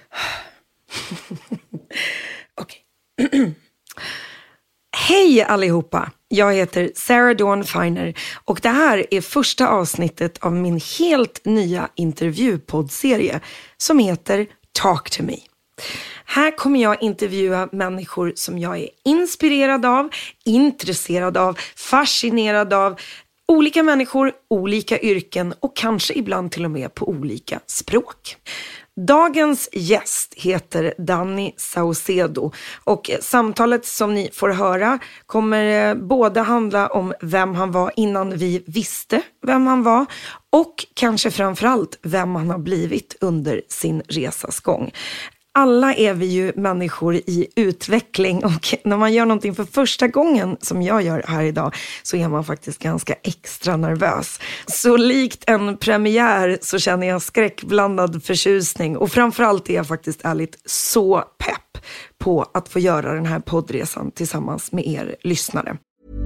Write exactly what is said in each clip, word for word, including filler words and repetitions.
Okej. Hej allihopa! Jag heter Sarah Dawn Finer och det här är första avsnittet av min helt nya intervjupoddserie som heter Talk to me. Här kommer jag intervjua människor som jag är inspirerad av, intresserad av, fascinerad av. Olika människor, olika yrken och kanske ibland till och med på olika språk. Dagens gäst heter Danny Saucedo och samtalet som ni får höra kommer både handla om vem han var innan vi visste vem han var och kanske framförallt vem han har blivit under sin resas gång. Alla är vi ju människor i utveckling och när man gör någonting för första gången som jag gör här idag så är man faktiskt ganska extra nervös. Så likt en premiär så känner jag skräckblandad förtjusning och framförallt är jag faktiskt ärligt så pepp på att få göra den här poddresan tillsammans med er lyssnare.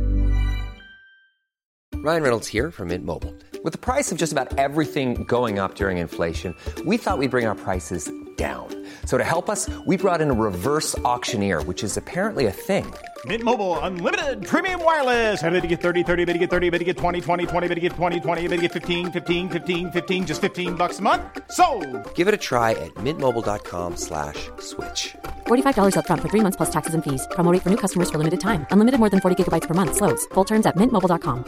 Ryan Reynolds here from Mint Mobile. With the price of just about everything going up during inflation, we thought we'd bring our prices down. So to help us, we brought in a reverse auctioneer, which is apparently a thing. Mint Mobile Unlimited Premium Wireless. How to get thirty, thirty, how to get thirty, how to get twenty, twenty, twenty, how to get twenty, twenty, how to get fifteen, fifteen, fifteen, fifteen, just fifteen bucks a month? Sold! Give it a try at mintmobile.com slash switch. forty-five dollars up front for three months plus taxes and fees. Promo rate for new customers for limited time. Unlimited more than forty gigabytes per month. Slows full terms at mint mobile dot com.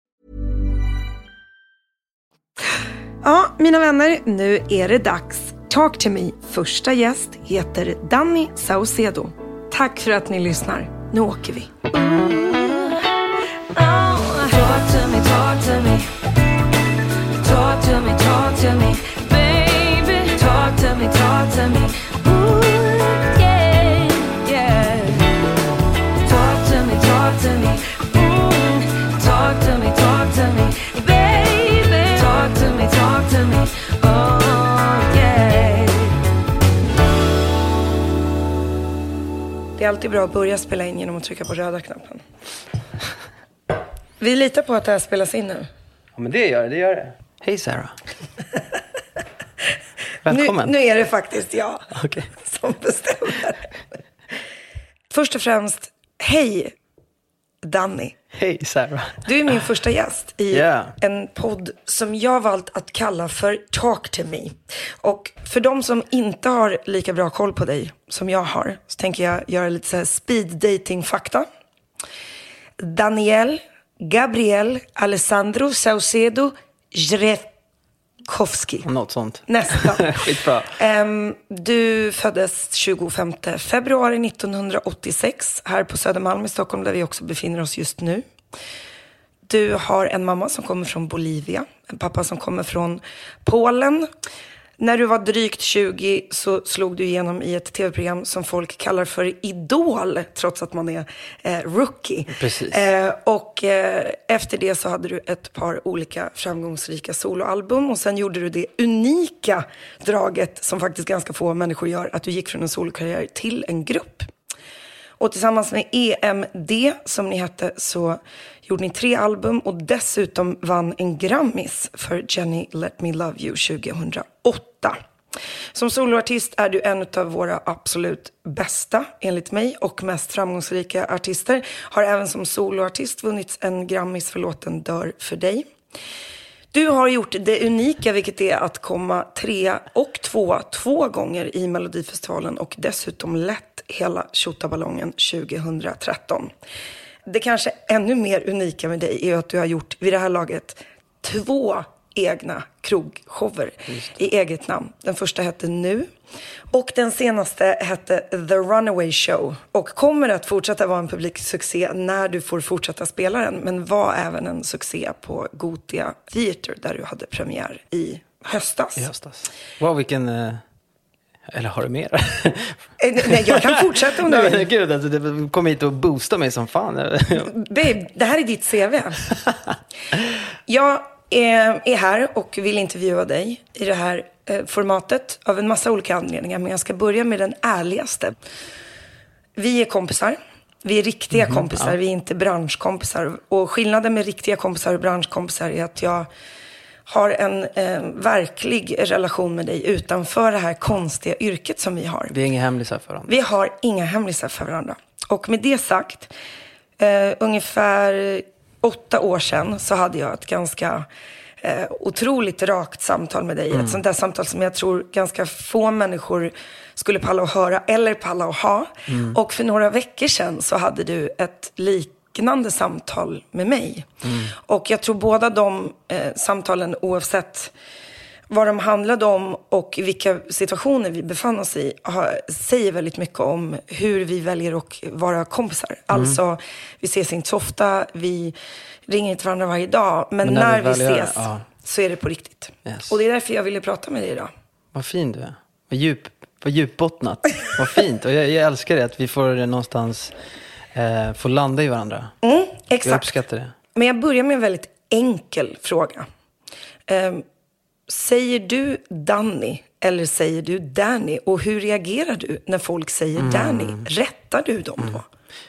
Ja, mina vänner, nu är det dags. Talk to me. Första gäst heter Danny Saucedo. Tack för att ni lyssnar. Nu åker vi. Talk to me, talk to me. Talk to me, talk to me. Baby, talk to me, talk to me. Ooh, yeah, yeah. Talk to me, talk to me. Ooh, talk to me, talk to me. Baby, talk to me, talk to me. Oh, yeah. Det är alltid bra att börja spela in genom att trycka på röda knappen. Vi litar på att det här spelas in nu. Ja, men det gör det, det gör det. Hej Sarah. Välkommen. Nu, nu är det faktiskt jag okay. som bestämmer. Först och främst, hej Danny. Hej Sarah. Du är min första gäst i yeah. en podd som jag valt att kalla för Talk to me. Och för de som inte har lika bra koll på dig som jag har så tänker jag göra lite så här speed dating fakta. Daniel Gabriel Alessandro Saucedo Jrevkovski. Något sånt. Nästan. Skitbra. Um, du föddes tjugofemte februari nittonhundraåttiosex här på Södermalm i Stockholm där vi också befinner oss just nu. Du har en mamma som kommer från Bolivia, en pappa som kommer från Polen. När du var drygt tjugo så slog du igenom i ett tv-program som folk kallar för Idol, trots att man är eh, rookie. Precis. Eh, och eh, efter det så hade du ett par olika framgångsrika soloalbum och sen gjorde du det unika draget som faktiskt ganska få människor gör, att du gick från en solokarriär till en grupp. Och tillsammans med E M D, som ni hette, så gjorde ni tre album och dessutom vann en Grammis för Jenny Let Me Love You tjugohundraåtta. Som soloartist är du en av våra absolut bästa, enligt mig, och mest framgångsrika artister. Har även som soloartist vunnit en Grammis för låten Dör för dig. Du har gjort det unika, vilket är att komma tre och två två gånger i Melodifestivalen och dessutom lett hela Tjottaballongen tjugohundratretton. Det kanske ännu mer unika med dig är att du har gjort vid det här laget två egna krogshower i eget namn. Den första hette Nu och den senaste hette The Runaway Show och kommer att fortsätta vara en publiksuccé när du får fortsätta spela den, men var även en succé på Gothia Theater där du hade premiär i höstas. I höstas. Wow, vilken... Uh... Eller har du mer? Nej, jag kan fortsätta om du vill. Nej, gud, alltså, du kom hit och boostade mig som fan. Babe, det här är ditt C V. Jag är här och vill intervjua dig i det här formatet av en massa olika anledningar. Men jag ska börja med den ärligaste. Vi är kompisar. Vi är riktiga mm-hmm, kompisar. Ja. Vi är inte branschkompisar. Och skillnaden med riktiga kompisar och branschkompisar är att jag har en eh, verklig relation med dig utanför det här konstiga yrket som vi har. Vi är inga hemlisar för varandra. Vi har inga hemlisar för varandra. Och med det sagt, eh, ungefär åtta år sedan så hade jag ett ganska eh, otroligt rakt samtal med dig. Mm. Ett sånt där samtal som jag tror ganska få människor skulle palla att höra eller palla att ha. Mm. Och för några veckor sedan så hade du ett liknande samtal med mig. Mm. Och jag tror båda de eh, samtalen, oavsett vad de handlade om och vilka situationer vi befann oss i, har, säger väldigt mycket om hur vi väljer att vara kompisar. Mm. Alltså, vi ses inte så ofta, vi ringer inte varandra varje dag, men, men när, när vi, vi ses ja. så är det på riktigt. Yes. Och det är därför jag ville prata med dig idag. Vad fin du är. Vad, djup, vad djupbottnat. Vad fint. Och jag, jag älskar det, att vi får någonstans eh, få landa i varandra. Mm, exakt. Jag uppskattar det. Men jag börjar med en väldigt enkel fråga. Um, Säger du Danny eller säger du Danny? Och hur reagerar du när folk säger mm. Danny? Rättar du dem då?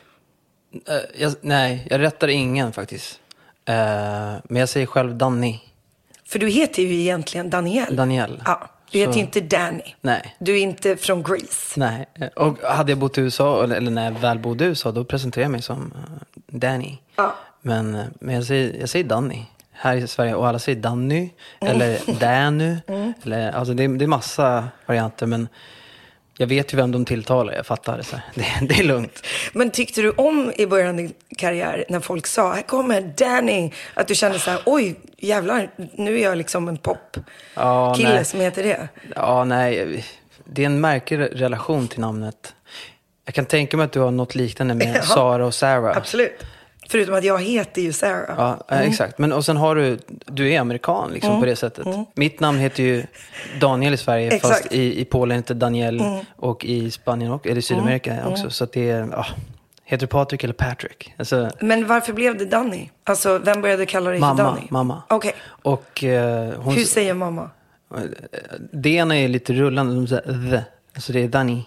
Mm. Uh, jag, nej, jag rättar ingen faktiskt. Uh, men jag säger själv Danny. För du heter ju egentligen Daniel. Daniel. Ja, du heter ju inte Danny. Nej. Du är inte från Greece. Nej, och hade jag bott i U S A, eller när jag väl bodde i U S A, då presenterade jag mig som Danny. Ja. Men, men jag säger, jag säger Danny. Här i Sverige, och alla säger Danny mm. eller Danny mm. eller, alltså det, det är massa varianter, men jag vet ju vem de tilltalar, jag fattar det så här. Det, det är lugnt. Men tyckte du om i början av din karriär när folk sa, här kommer Danny, att du kände så här, oj jävlar, nu är jag liksom en popkille ja, som heter det? Ja, nej, det är en märklig relation till namnet. Jag kan tänka mig att du har något liknande med ja, Sara och Sarah. Absolut. Förutom att jag heter ju Sarah. Ja, mm. exakt. Men och sen har du, du är amerikan liksom mm. på det sättet. Mm. Mitt namn heter ju Daniel i Sverige, exakt. Fast i, i Polen heter Daniel mm. och i Spanien och, eller i Sydamerika mm. också. Så att det är, ja, heter du Patrik eller Patrick? Alltså, men varför blev det Danny? Alltså, vem började kalla dig mamma, för Danny? Mamma, Okej. Okay. uh, hur säger mamma? Det ena är lite rullande, de säger the. Alltså det är Danny.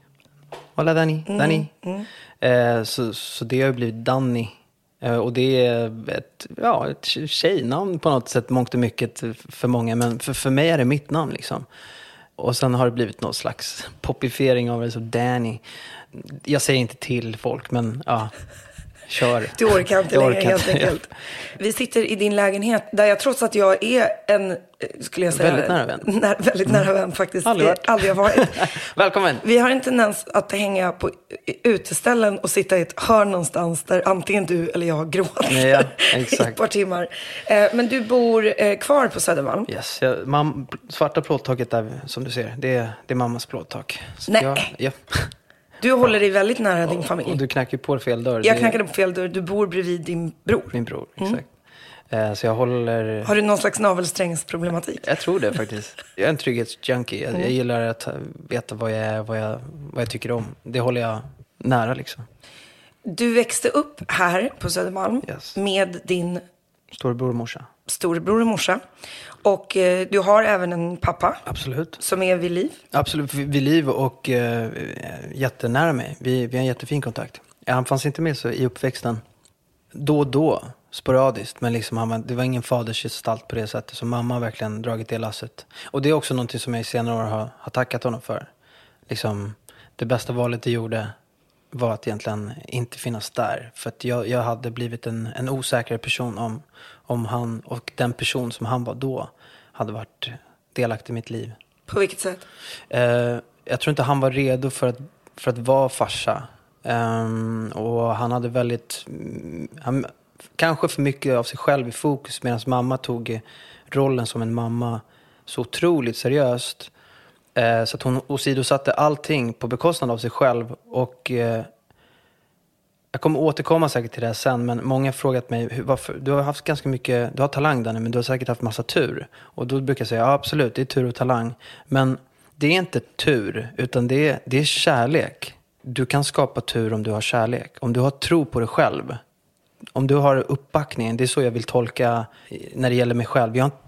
Hola Danny, mm. Danny. Mm. Uh, så, så det har ju blivit Danny. Och det är ett, ja, ett tjejnamn på något sätt, mångt och mycket för många. Men för, för mig är det mitt namn liksom. Och sen har det blivit någon slags popifiering av det, så Danny. Jag säger inte till folk, men ja, kör. Du orkar inte längre helt enkelt. Vi sitter i din lägenhet där jag, trots att jag är en, skulle jag säga, väldigt nära vän. När, väldigt nära vän faktiskt. Aldrig varit. Aldrig har varit. Välkommen. Vi har en tendens att hänga på uteställen och sitta i ett hörn någonstans där antingen du eller jag gråter ja, exakt. i ett par timmar. Men du bor kvar på Södermalm. Yes, jag, mam, svarta plåttaket där som du ser, det är, det är mammas plåttak. Så nej. Jag, ja. Du håller dig väldigt nära din familj. Och du knackar på fel dör. Jag knackade på fel dör. Du bor bredvid din bror. Min bror, exakt. Mm. Så jag håller... Har du någon slags navelsträngsproblematik? Jag tror det faktiskt. Jag är en trygghetsjunkie. Jag, mm. jag gillar att veta vad jag är, vad jag, vad jag tycker om. Det håller jag nära liksom. Du växte upp här på Södermalm yes. med din... Storebror och morsa. Storebror och morsa. Och eh, du har även en pappa. Absolut. Som är vid liv. Absolut, vid liv och eh, jättenära mig. Vi, vi har en jättefin kontakt. Han fanns inte med så i uppväxten. Då och då, sporadiskt. Men liksom, han, det var ingen fadersgestalt på det sättet. Så mamma har verkligen dragit det lasset. Och det är också någonting som jag i senare år har, har tackat honom för. Liksom, det bästa valet jag gjorde var att egentligen inte finnas där. För att jag, jag hade blivit en, en osäkrare person om, om han och den person som han var då hade varit delaktig i mitt liv. På vilket sätt? Eh, jag tror inte han var redo för att, för att vara farsa. Um, och han hade väldigt... Han, kanske för mycket av sig själv i fokus, medan mamma tog rollen som en mamma så otroligt seriöst. Eh, så att hon åsidosatte allting på bekostnad av sig själv. Och eh, jag kommer återkomma säkert till det här sen, men många har frågat mig, hur, varför, du har haft ganska mycket, du har talang Danny, men du har säkert haft massa tur. Och då brukar jag säga, ja absolut, det är tur och talang. Men det är inte tur, utan det är, det är kärlek. Du kan skapa tur om du har kärlek. Om du har tro på dig själv. Om du har uppbackningen, det är så jag vill tolka när det gäller mig själv. Jag har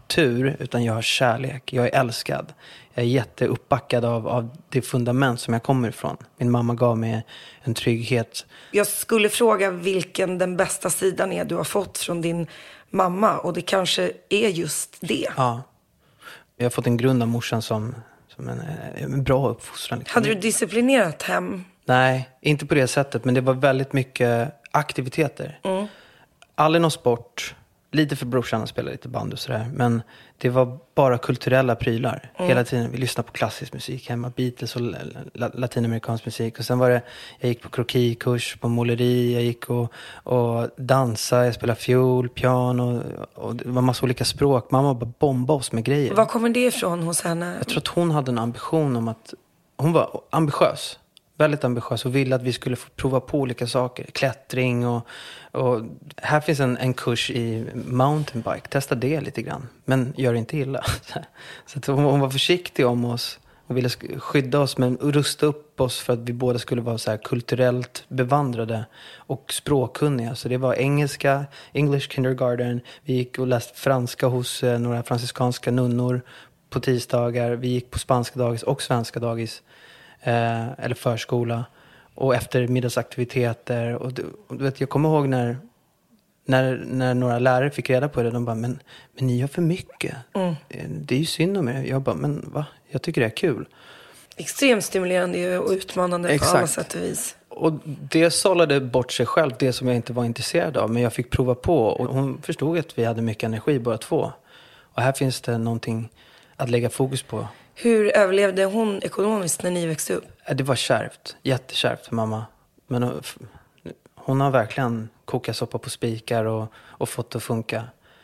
tur, utan jag har kärlek. Jag är älskad. Jag är jätteuppbackad av, av det fundament som jag kommer ifrån. Min mamma gav mig en trygghet. Jag skulle fråga vilken den bästa sidan är du har fått från din mamma. Och det kanske är just det. Ja. Jag har fått en grund av morsan som, som en, en bra uppfostran. Liksom. Hade du disciplinerat hem? Nej, inte på det sättet. Men det var väldigt mycket aktiviteter. Mm. Aldrig någon sport. Lite för brorsan att spela lite band och sådär. Men det var bara kulturella prylar. Mm. Hela tiden. Vi lyssnade på klassisk musik hemma. Beatles och la- latinamerikansk musik. Och sen var det, jag gick på krokikurs, på måleri. Jag gick och, och dansade. Jag spelade fiol, piano. Och det var massa olika språk. Mamma bara bombade oss med grejer. Var kommer det ifrån hos henne? Jag tror att hon hade en ambition om att... Hon var ambitiös. Väldigt ambitiös och ville att vi skulle få prova på olika saker. Klättring och... och här finns en, en kurs i mountainbike. Testa det lite grann. Men gör inte illa. Så att hon, hon var försiktig om oss. Och ville skydda oss men rusta upp oss för att vi båda skulle vara så här kulturellt bevandrade och språkkunniga. Så det var engelska, English kindergarten. Vi gick och läste franska hos eh, några fransiskanska nunnor på tisdagar. Vi gick på spanska dagis och svenska dagis. Eh, eller förskola. Och efter middagsaktiviteter. Och du, och du vet, jag kommer ihåg när, när, när några lärare fick reda på det. De bara, men, men ni gör för mycket. Mm. Det är ju synd om er. Jag bara, men va? Jag tycker det är kul. Extremt stimulerande och utmanande. Exakt. På alla sätt och vis. Och det sållade bort sig själv, det som jag inte var intresserad av. Men jag fick prova på. Och hon förstod att vi hade mycket energi, bara två. Och här finns det någonting att lägga fokus på. Hur överlevde hon ekonomiskt när ni växte upp? Det var kärvt. Jättekärvt för mamma. Men hon, hon har verkligen kokat soppa på spikar och, och fått det att funka.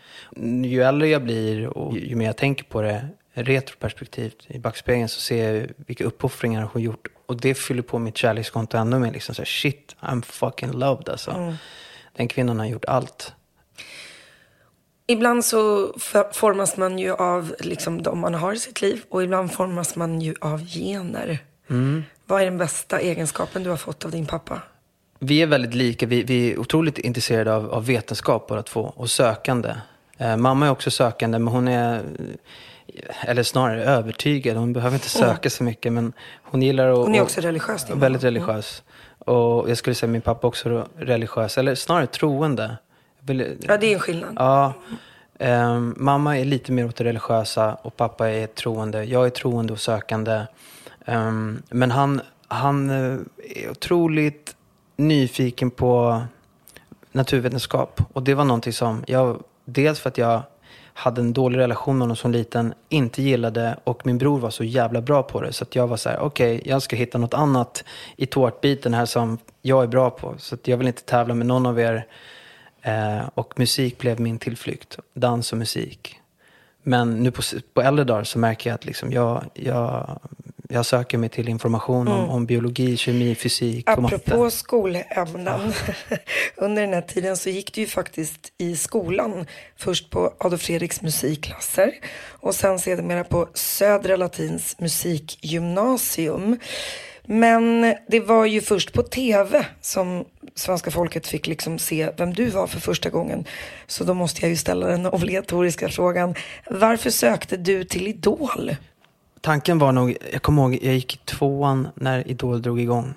Ju äldre jag blir och ju mer jag tänker på det retroperspektivt i backspegeln så ser jag vilka uppoffringar hon gjort. Och det fyller på mitt kärlekskonto ännu mer. Liksom så här, shit, I'm fucking loved alltså. Mm. Den kvinnan har gjort allt. Ibland så formas man ju av liksom, de man har i sitt liv. Och ibland formas man ju av gener. Mm. Vad är den bästa egenskapen du har fått av din pappa? Vi är väldigt lika. Vi, vi är otroligt intresserade av, av vetenskap båda två. Och sökande. Eh, mamma är också sökande. Men hon är... Eller snarare övertygad. Hon behöver inte söka mm. så mycket. Men hon gillar att... Hon är också religiös. Och, väldigt religiös. Mm. Och jag skulle säga min pappa också religiös. Eller snarare troende. Vill, ja, det är en skillnad. Ja. Um, mamma är lite mer åt det religiösa. Och pappa är troende. Jag är troende och sökande. Um, men han, han är otroligt nyfiken på naturvetenskap. Och det var någonting som jag... Dels för att jag hade en dålig relation med honom som liten, inte gillade, och min bror var så jävla bra på det så att jag var så här: okej, okay, jag ska hitta något annat i tårtbiten här som jag är bra på, så att jag vill inte tävla med någon av er. Eh, och musik blev min tillflykt, dans och musik. Men nu på, på äldre dagar så märker jag att liksom jag, jag, jag söker mig till information om, mm. om biologi, kemi, fysik och matte. Apropå skolämnen, ja. Under den här tiden så gick du ju faktiskt i skolan. Först på Adolf Fredriks musikklasser och sen sedermera på Södra Latins musikgymnasium. Men det var ju först på tv som svenska folket fick liksom se vem du var för första gången. Så då måste jag ju ställa den obligatoriska frågan: varför sökte du till Idol? Tanken var nog, jag kommer ihåg, jag gick i tvåan när Idol drog igång.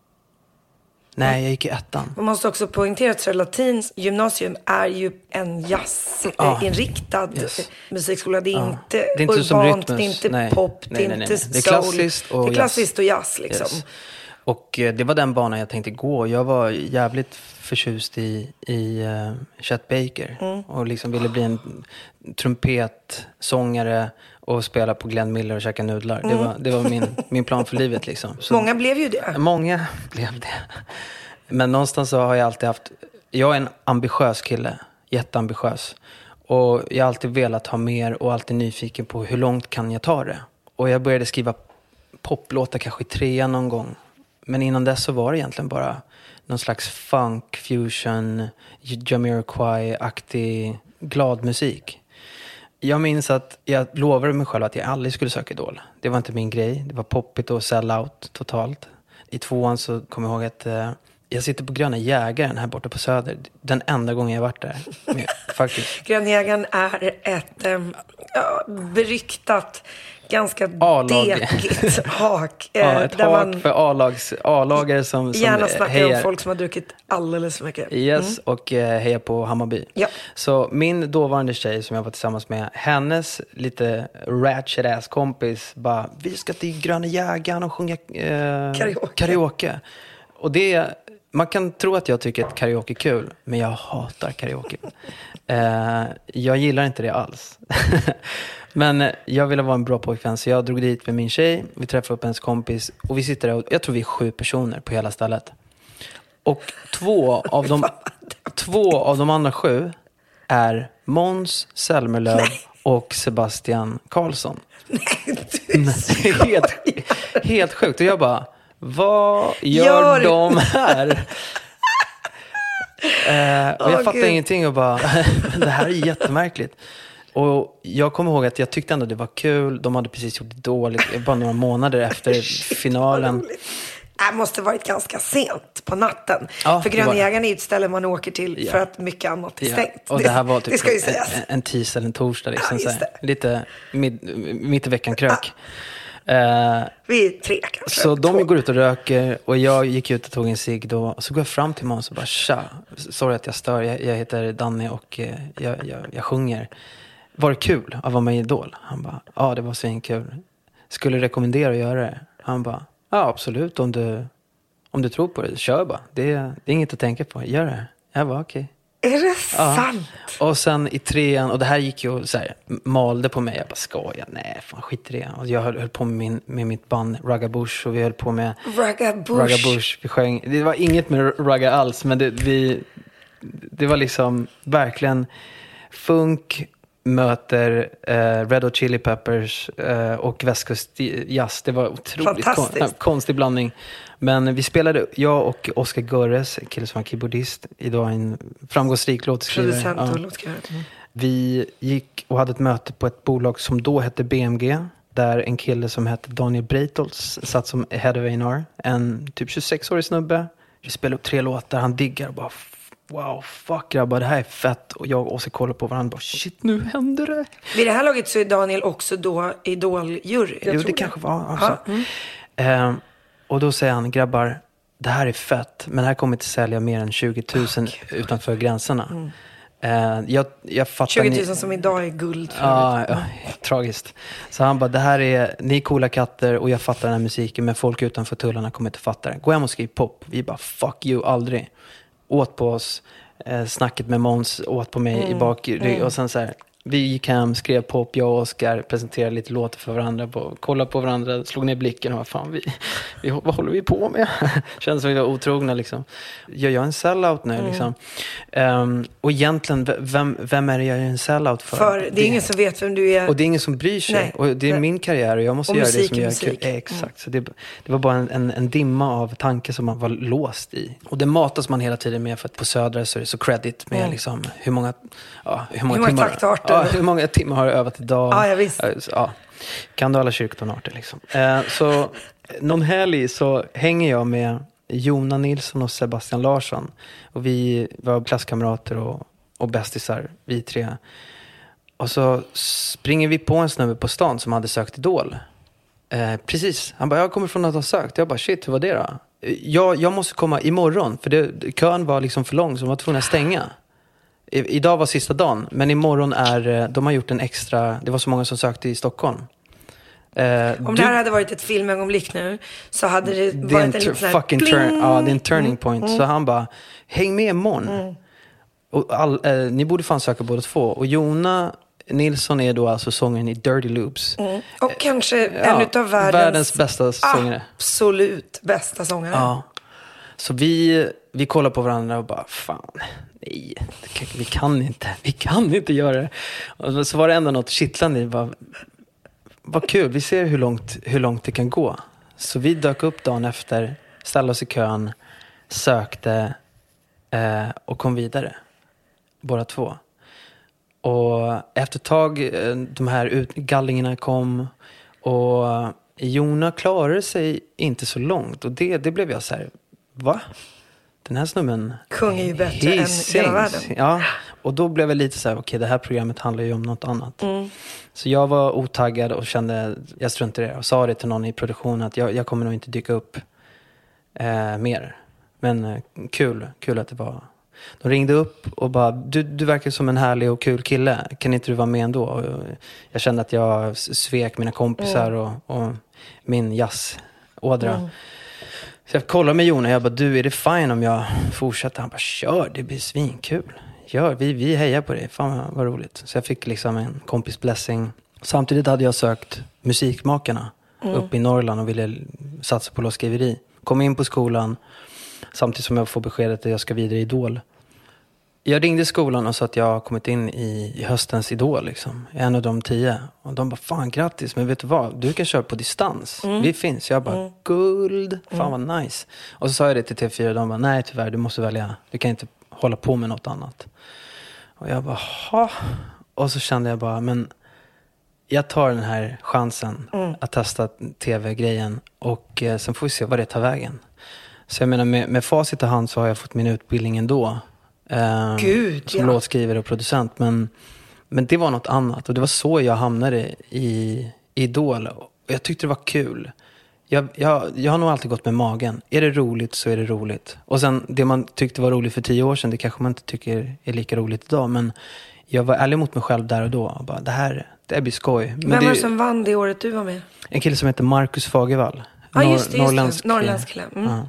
Nej, jag gick i ettan. Man måste också poängtera att Södra Latins gymnasium är ju en jazzinriktad ah, yes. musikskola. Det är ah. inte det är inte urbant, det är inte nej. pop, nej, det är nej, nej, inte nej. Det är klassiskt och, det är klassiskt och jazz liksom. Yes. Och eh, det var den banan jag tänkte gå. Jag var jävligt förtjust i, i uh, Chet Baker. Mm. Och liksom ville bli en trumpetsångare och spela på Glenn Miller och käka nudlar. Mm. Det var, det var min, min plan för livet liksom. Så, många blev ju det. Många blev det. Men någonstans så har jag alltid haft... Jag är en ambitiös kille. Jätteambitiös. Och jag har alltid velat ha mer och alltid nyfiken på hur långt kan jag ta det. Och jag började skriva poplåtar kanske i trean någon gång. Men innan dess så var det egentligen bara någon slags funk, fusion, Jamiroquai-aktig glad musik. Jag minns att jag lovade mig själv att jag aldrig skulle söka Idol. Det var inte min grej. Det var poppigt och sell out totalt. I tvåan så kom jag ihåg att eh, Jag sitter på Gröna Jägaren här borta på Söder. Den enda gången jag varit där. Med, faktiskt. Gröna Jägaren är ett äm, ja, beryktat, ganska A-lag. dekigt hak. Ja, eh, ett där hak man för A-lags, A-lagare som, som gärna snackar hejar. om folk som har druckit alldeles för mycket. Yes, och eh, hejar på Hammarby. Ja. Så min dåvarande tjej som jag var tillsammans med, hennes lite ratchet ass kompis bara, vi ska till Gröna Jägaren och sjunga eh, Karaoke. karaoke. Och det, man kan tro att jag tycker att karaoke är kul, men jag hatar karaoke. eh, jag gillar inte det alls. Men jag ville vara en bra pojkvän, så jag drog dit med min tjej. Vi träffade upp hennes kompis och vi sitter där, och jag tror vi är sju personer på hela stället. Och två av de, två av de andra sju är Måns Zelmerlöw och Sebastian Karlsson. Nej, du är så helt, helt sjukt. Och jag bara, vad gör, Gör- de här? eh, och jag Åh, fattar Gud. ingenting och bara, det här är jättemärkligt. Och jag kommer ihåg att jag tyckte ändå det var kul. De hade precis gjort det dåligt, bara några månader efter finalen. Det måste varit ganska sent på natten. Ja, för det Gröna var- Jägaren är ett ställe man åker till Ja. för att mycket annat är Ja, stängt. och det här var typ det ska ju en, sägas. en tisdag eller en torsdag. Liksom, Ja, just så här. det. Lite mid, mitt i veckan krök. Eh, Vi är tre kanske. så de två. går ut och röker och jag gick ut och tog en cigg då. Och så går jag fram till Måns och bara, tja, sorry att jag stör. Jag, jag heter Danny och eh, jag, jag, jag sjunger. Var det kul att vara med i Idol? Han bara, ja det var svinkul. Skulle rekommendera att göra det? Han bara, ja absolut, om du, om du tror på det, kör bara. Det, det är inget att tänka på, gör det. Jag bara, okej. Är det Ja. sant? Och sen i trean, och det här gick ju så här, malde på mig. Jag bara, skojar, nej fan skit i det. Och jag höll, höll på med, min, med mitt band Ragga Bush, och vi höll på med Ragga Bush. Ragga Bush. Vi sjöng, det var inget med Ragga alls, men det, vi, det var liksom verkligen funk möter eh, Red Hot Chili Peppers eh, och Västkust jazz. Det var otroligt kon, Fantastiskt. äh, konstig blandning. Men vi spelade, jag och Oskar Görres, en kille som var keyboardist, idag en framgångsrik låtskrivare. Producent Ja. och låtskrivare. Mm. Vi gick och hade ett möte på ett bolag som då hette B M G, där en kille som hette Daniel Breitholtz satt som head of A and R, en typ tjugosex-årig snubbe. Vi spelade upp tre låtar, han diggar och bara, wow, fuck grabbar, det här är fett. Och jag och Oskar kollar på varandra och bara, shit, nu händer det. Vid det här laget så är Daniel också då Idol-jury. Jag Jo, tror det kanske var. Alltså. Ja, mm. Ehm, och då säger han, grabbar, det här är fett, men det här kommer inte sälja mer än tjugo tusen utanför gränserna. Mm. Ehm, jag, jag fattar tjugo ni- tusen som idag är guld. För Ja, ja, tragiskt. Så han bara, det här är, ni är coola katter och jag fattar den här musiken, men folk utanför tullarna kommer inte fatta det. Gå hem och skriv pop. Vi bara, fuck you, aldrig. Åt på oss, eh, snacket med Måns åt på mig Mm. i bak mm. och sen så här, vi gick hem, skrev pop, jag och Oskar presenterade lite låtar för varandra, på, kollade på varandra, slog ner blicken och vad fan, vi, vi, vad håller vi på med? Känns som vi var otrogna liksom. Jag gör en sellout nu Mm. liksom. Um, och egentligen, v- vem, vem är det jag gör en sellout för? För det är ingen som vet vem du är. Och det är ingen som bryr sig. Nej. Och det är Nej. min karriär och jag måste Och göra musik det som är jag musik. kul. Exakt. Så det, det var bara en, en, en dimma av tanke som man var låst i. Och det matas man hela tiden med, för att på Södra så är det så credit med Mm. liksom hur många, ja, hur många, Hur många timmar, taktarter. ja, hur många timmar har du övat idag? Ja, jag visst. Ja, så, ja. Kan du alla kyrktonarter liksom. Eh, så någon helg så hänger jag med Jona Nilsson och Sebastian Larsson. Och vi var klasskamrater och, och bästisar, vi tre. Och så springer vi på en snubbe på stan som hade sökt Idol. Eh, precis, han bara, jag kommer från att ha sökt. Jag bara, shit, hur var det då? Jag, jag måste komma imorgon, för det, kön var liksom för lång så de var tvungna att stänga. I, idag var sista dagen, men imorgon är, eh, de har gjort en extra, det var så många som sökte i Stockholm. Eh, Om du- det här hade varit ett filmögonblick nu så hade det det är en varit en tur- liten sån här fucking pling. turn, ja, det är en turning point. Mm. Så han bara, häng med imorgon. Mm. Och all, eh, ni borde fan söka båda två. Och Jona Nilsson är då alltså sångaren i Dirty Loops. Mm. Och kanske Ja, en utav världens, världens bästa sångare. absolut bästa sångare. Ja. Så vi, vi kollar på varandra och bara, fan, nej, det kan- vi kan inte, vi kan inte göra det. Och så var det ändå något kittlande i, bara, vad kul, vi ser hur långt, hur långt det kan gå. Så vi dök upp dagen efter, ställde oss i kön, sökte eh, och kom vidare. Båda två. Och efter ett tag, eh, de här ut, gallringarna kom och Jona klarade sig inte så långt. Och det, det blev jag så här, va? den här snubben... Kung är ju bättre än hela världen. Ja, och då blev jag lite så här, okej, okay, det här programmet handlar ju om något annat. Mm. Så jag var otaggad och kände, jag struntade i det. Och sa det till någon i produktionen att jag, jag kommer nog inte dyka upp eh, mer. Men eh, kul, kul att det var... De ringde upp och bara, du, du verkar som en härlig och kul kille. Kan inte du vara med ändå? Och jag kände att jag svek mina kompisar mm. och, och min jazzådra. Mm. Så jag kollade med Jon och jag bara, du, är det fine om jag fortsätter? Han bara, kör, det blir svinkul. Gör, vi, vi hejar på det. Fan vad, vad roligt. Så jag fick liksom en kompis blessing. Samtidigt hade jag sökt Musikmakarna mm. uppe i Norrland och ville satsa på låtskriveri. Kom in på skolan samtidigt som jag får beskedet att jag ska vidare i Idol. Jag ringde skolan och sa att jag har kommit in i, i höstens Idol liksom. En av de tio. Och de bara, fan grattis, men vet du vad? Du kan köra på distans. Mm. Vi finns. Jag bara, mm. guld. Fan mm. vad nice. Och så sa jag det till T V fyra och de bara, nej tyvärr, du måste välja. Du kan inte hålla på med något annat. Och jag bara, ha. Och så kände jag bara, men jag tar den här chansen mm. att testa tv-grejen. Och eh, sen får vi se vad det tar vägen. Så jag menar, med, med facit i hand så har jag fått min utbildning ändå. Eh, Gud, som ja. låtskrivare och producent. Men, men det var något annat. Och det var så jag hamnade i, i Idol. Och jag tyckte det var kul. Jag, jag, jag har nog alltid gått med magen. Är det roligt så är det roligt. Och sen det man tyckte var roligt för tio år sedan, det kanske man inte tycker är lika roligt idag. Men jag var ärlig mot mig själv där och då. Och bara, det här, det här blir skoj. Men vem det, var det som vann det året du var med? En kille som heter Marcus Fagervall. Ja, ah, just det. Just norrländsk, det. Norrländsk kille. Mm. Ja.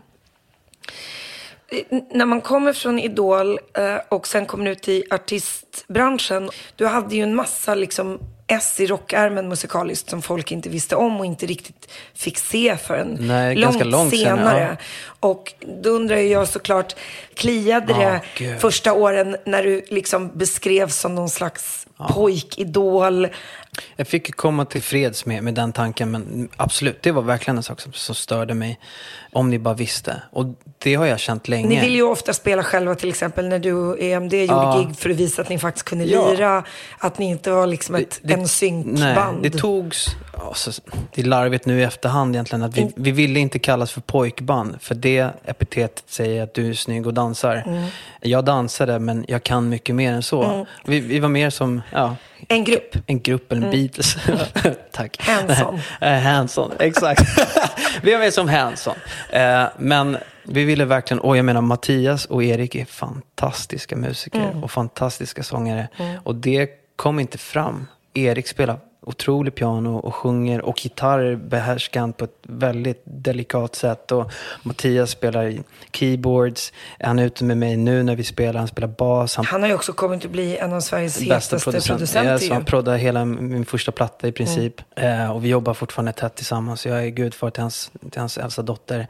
När man kommer från Idol och sen kommer ut i artistbranschen, du hade ju en massa liksom S i rockärmen musikaliskt som folk inte visste om och inte riktigt fick se förrän Nej, långt, ganska långt senare. Sen, ja. Och då undrar jag såklart, kliade det oh, Gud. första åren när du liksom beskrevs som någon slags oh. pojkidol? Jag fick komma till freds med, med den tanken, men absolut, det var verkligen en sak som, som störde mig. Om ni bara visste. Och det har jag känt länge. Ni vill ju ofta spela själva, till exempel när du och E M D gjorde ja. gig för att visa att ni faktiskt kunde ja. lira. Att ni inte var liksom ett det, det, en synkband. Nej, det togs... Alltså, det är larvigt nu i efterhand egentligen att vi, mm. vi ville inte kallas för pojkband. För det epitetet säger att du är snygg och dansar. Mm. Jag dansade, men jag kan mycket mer än så. Mm. Vi, vi var mer som... Ja, en grupp. En grupp, en mm. Beatles. Tack. Hanson. Hanson, exakt. Vi var mer som Hanson. Uh, men vi ville verkligen... Och jag menar, Mattias och Erik är fantastiska musiker. Mm. Och fantastiska sångare. Mm. Och det kom inte fram. Erik spelar otroligt piano och sjunger och gitarr behärskar på ett väldigt delikat sätt, och Mattias spelar keyboards. Han är ute med mig nu när vi spelar, han spelar bas. Han, han har ju också kommit att bli en av Sveriges hetaste producent. producenter. Ja, så han proddar hela min första platta i princip. Mm. Eh, och vi jobbar fortfarande tätt tillsammans. Jag är gudfar till hans, till hans äldsta dotter.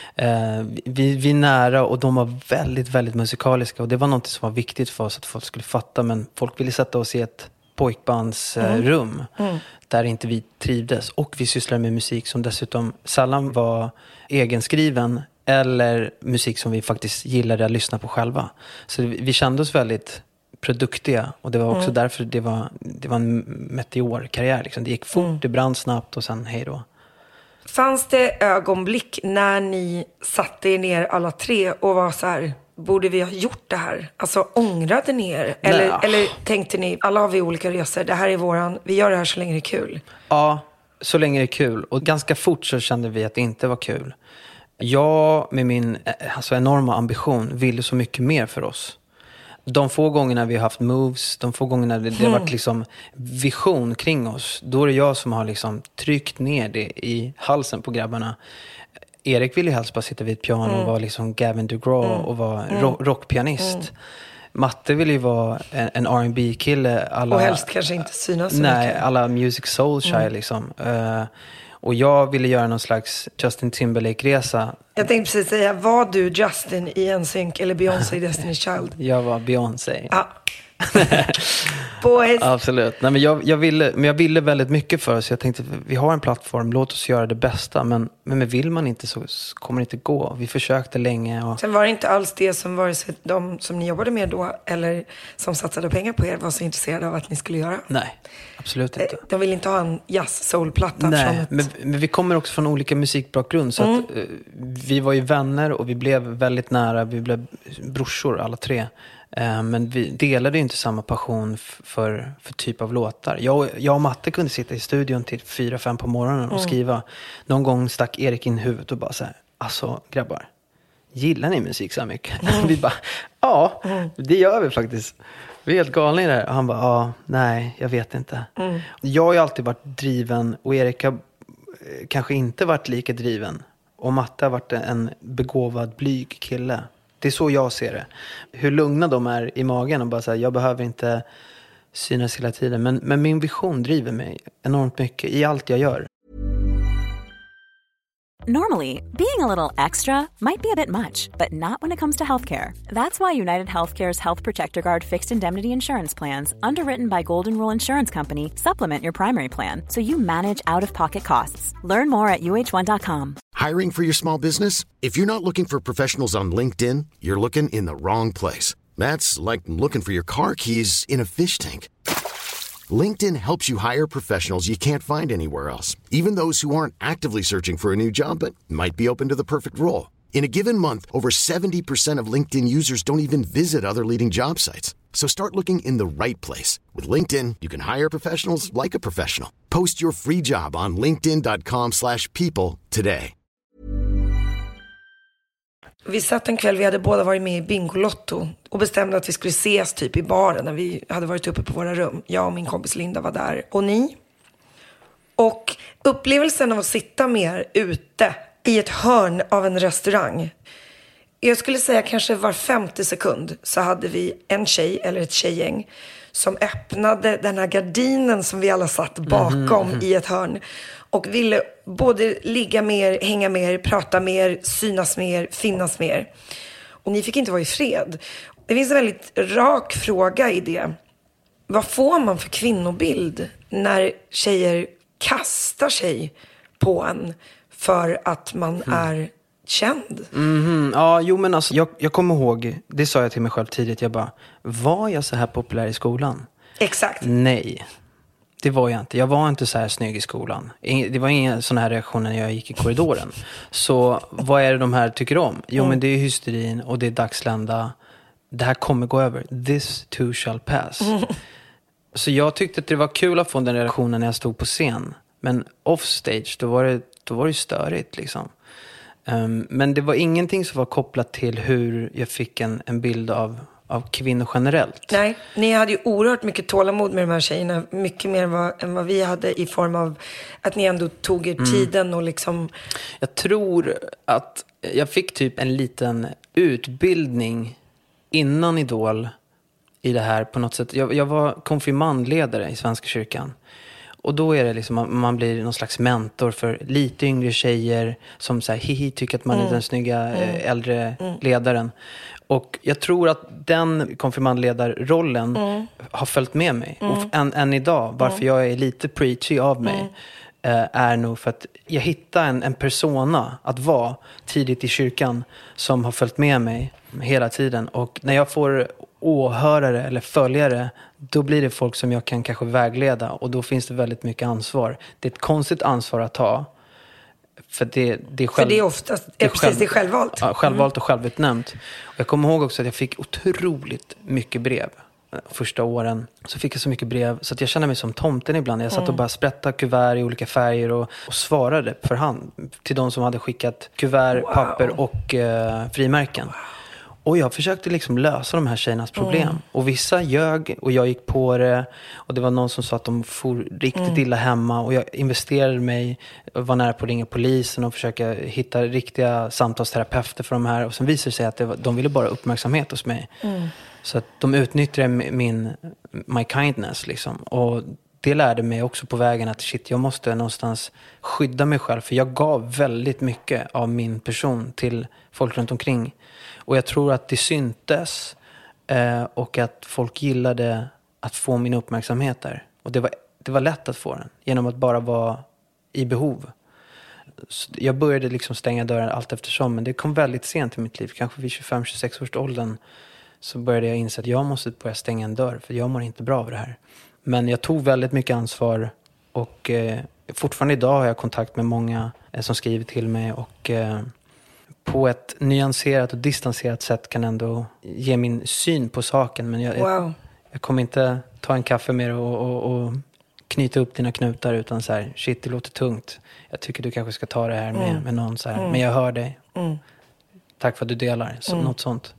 Eh, vi, vi är nära, och de var väldigt, väldigt musikaliska, och det var något som var viktigt för oss att folk skulle fatta, men folk ville sätta oss i ett pojkbandsrum mm. mm. där inte vi trivdes, och vi sysslade med musik som dessutom sällan var egenskriven eller musik som vi faktiskt gillade att lyssna på själva. Så vi kände oss väldigt produktiga, och det var också mm. därför det var, det var en meteorkarriär liksom. Det gick fort, mm. det brann snabbt, och sen hej då. Fanns det ögonblick när ni satte er ner alla tre och var så här: borde vi ha gjort det här? Alltså, ångrade ni er? Eller, eller tänkte ni, alla har vi olika resor, det här är våran, vi gör det här så länge det är kul? Ja, så länge det är kul. Och ganska fort så kände vi att det inte var kul. Jag med min alltså, enorma ambition ville så mycket mer för oss. De få gångerna vi har haft moves, de få gångerna det, det har varit liksom vision kring oss, då är det jag som har liksom tryckt ner det i halsen på grabbarna. Erik ville ju helst bara sitta vid ett piano mm. och vara liksom Gavin DeGraw mm. och vara mm. ro- rockpianist. Mm. Matte ville ju vara en, en R and B-kille. Alla, och helst kanske inte synas så nej, mycket. alla music soul shy mm. liksom. Uh, och jag ville göra någon slags Justin Timberlake-resa. Jag tänkte precis säga, var du Justin i N Sync eller Beyoncé i Destiny's Child? Jag var Beyoncé. Ja. Boys. Absolut. Nej, men jag, jag, ville, men jag ville väldigt mycket för oss. Jag tänkte, vi har en plattform, låt oss göra det bästa. Men, men, men vill man inte så kommer det inte gå. Vi försökte länge. Och... Sen var det inte alls det som vare sig de som ni jobbade med då eller som satsade pengar på er var så intresserade av att ni skulle göra. Nej, absolut inte. De vill inte ha en jazz-soul-platta. Nej, ett... men, men vi kommer också från olika musikbakgrund. Så mm. att, uh, vi var ju vänner och vi blev väldigt nära. Vi blev brorsor alla tre. Uh, men vi delade ju inte samma passion f- för, för typ av låtar. Jag, jag och Matte kunde sitta i studion till fyra, fem på morgonen och mm. skriva. Någon gång stack Erik in huvudet och bara så här, alltså grabbar, gillar ni musik så mycket? Mm. Vi bara, ja, mm. det gör vi faktiskt. Vi är helt galna i det här. Och han bara, ja, nej, jag vet inte. Mm. Jag har ju alltid varit driven och Erik har kanske inte varit lika driven. Och Matte har varit en begåvad, blyg kille. Det är så jag ser det. Hur lugna de är i magen och bara säga, jag behöver inte synas hela tiden. Men, men min vision driver mig enormt mycket i allt jag gör. Normally, being a little extra might be a bit much, but not when it comes to healthcare. That's why United Healthcare's Health Protector Guard fixed indemnity insurance plans, underwritten by Golden Rule Insurance Company, supplement your primary plan so you manage out-of-pocket costs. Learn more at U H one dot com. Hiring for your small business? If you're not looking for professionals on LinkedIn, you're looking in the wrong place. That's like looking for your car keys in a fish tank. LinkedIn helps you hire professionals you can't find anywhere else, even those who aren't actively searching for a new job but might be open to the perfect role. In a given month, over seventy percent of LinkedIn users don't even visit other leading job sites. So start looking in the right place. With LinkedIn, you can hire professionals like a professional. Post your free job on linkedin dot com slash people today. Vi satt en kväll, vi hade båda varit med i Bingolotto och bestämde att vi skulle ses typ i baren när vi hade varit uppe på våra rum. Jag och min kompis Linda var där och ni. Och upplevelsen av att sitta mer ute i ett hörn av en restaurang. Jag skulle säga kanske var femte sekund så hade vi en tjej eller ett tjejgäng som öppnade den här gardinen som vi alla satt bakom mm-hmm. i ett hörn. Och ville både ligga mer, hänga mer, prata mer, synas mer, finnas mer. Och ni fick inte vara i fred. Det finns en väldigt rak fråga i det. Vad får man för kvinnobild när tjejer kastar sig på en för att man mm. är känd? Mm-hmm. Ja, jo men alltså, jag, jag kommer ihåg, det sa jag till mig själv tidigt, jag bara, var jag så här populär i skolan? Exakt. Nej. Det var jag inte. Jag var inte så här snygg i skolan. Det var inga sådana här reaktioner när jag gick i korridoren. Så vad är det de här tycker om? Jo, mm. men det är hysterin och det är dagslända. Det här kommer gå över. This too shall pass. Mm. Så jag tyckte att det var kul att få den reaktionen när jag stod på scen. Men offstage, då var det, då var det störigt liksom. Um, men det var ingenting som var kopplat till hur jag fick en, en bild av... av kvinnor generellt. Nej, ni hade ju oerhört mycket tålamod med de här tjejerna. Mycket mer än vad, än vad vi hade i form av att ni ändå tog er mm. tiden och liksom... Jag tror att jag fick typ en liten utbildning innan Idol i det här på något sätt. Jag, jag var konfirmandledare i Svenska kyrkan. Och då är det liksom, man, man blir någon slags mentor för lite yngre tjejer som så här, hihi, tycker att man mm. är den snygga mm. äldre mm. ledaren. Och jag tror att den konfirmandledarrollen mm. har följt med mig. Mm. Och än, än idag, varför mm. jag är lite preachy av mig, mm. eh, är nog för att jag hittade en, en persona att vara tidigt i kyrkan som har följt med mig hela tiden. Och när jag får åhörare eller följare, då blir det folk som jag kan kanske vägleda. Och då finns det väldigt mycket ansvar. Det är ett konstigt ansvar att ta. För det, det är själv, för det är oftast det är precis, själv, det är självvalt. Ja, självvalt och självutnämnt. Och jag kommer ihåg också att jag fick otroligt mycket brev. Första åren så fick jag så mycket brev så att jag kände mig som tomten ibland. Jag satt och bara sprättade kuvert i olika färger och, och svarade för hand till de som hade skickat kuvert, wow. papper och eh, frimärken. Wow. Och jag försökte liksom lösa de här tjejernas problem. Mm. Och vissa ljög och jag gick på det. Och det var någon som sa att de får riktigt mm. illa hemma. Och jag investerade mig, var nära på att ringa polisen och försöka hitta riktiga samtalsterapeuter för de här. Och sen visade det sig att det var, de ville bara uppmärksamhet hos mig. Mm. Så att de utnyttjade min my kindness liksom. Och det lärde mig också på vägen att shit, jag måste någonstans skydda mig själv. För jag gav väldigt mycket av min person till folk runt omkring. Och jag tror att det syntes Eh, och att folk gillade att få min uppmärksamhet där. Och det var, det var lätt att få den. Genom att bara vara i behov. Så jag började liksom stänga dörren allt eftersom. Men det kom väldigt sent i mitt liv. Kanske vid tjugofem till tjugosex års åldern. Så började jag inse att jag måste börja stänga en dörr. För jag mår inte bra av det här. Men jag tog väldigt mycket ansvar. Och eh, fortfarande idag har jag kontakt med många eh, som skriver till mig. Och eh, på ett nyanserat och distanserat sätt kan ändå ge min syn på saken. Men jag, wow. jag, jag kommer inte ta en kaffe med och, och, och knyta upp dina knutar. Utan så här, shit det låter tungt. Jag tycker du kanske ska ta det här med, mm. med någon så här. Mm. Men jag hör dig. Mm. Tack för att du delar. Så, mm. Något sånt.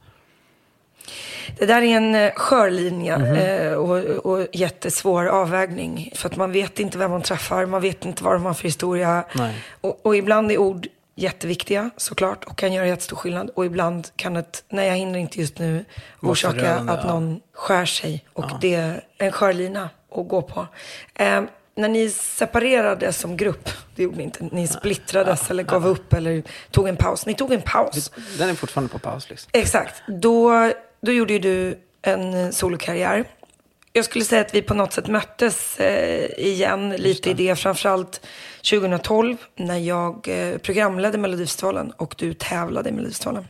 Det där är en skör linje Mm-hmm. eh, och, och jättesvår avvägning. För att man vet inte vem man träffar. Man vet inte vad de har för historia. Nej. Och, och ibland är ord jätteviktiga såklart. Och kan göra jättestor skillnad. Och ibland kan ett, nej jag hinner inte just nu, orsaka att ja. någon skär sig. Och ja. det är en skör lina att gå på. Eh, när ni separerade som grupp, det gjorde ni inte. Ni splittrades ja. eller gav ja. upp eller tog en paus. Ni tog en paus. Den är fortfarande på paus liksom. Exakt. Då... Då gjorde ju du en solokarriär. Jag skulle säga att vi på något sätt möttes eh, igen lite i det. Framförallt tjugohundratolv när jag eh, programledde Melodifestivalen och du tävlade i Melodifestivalen.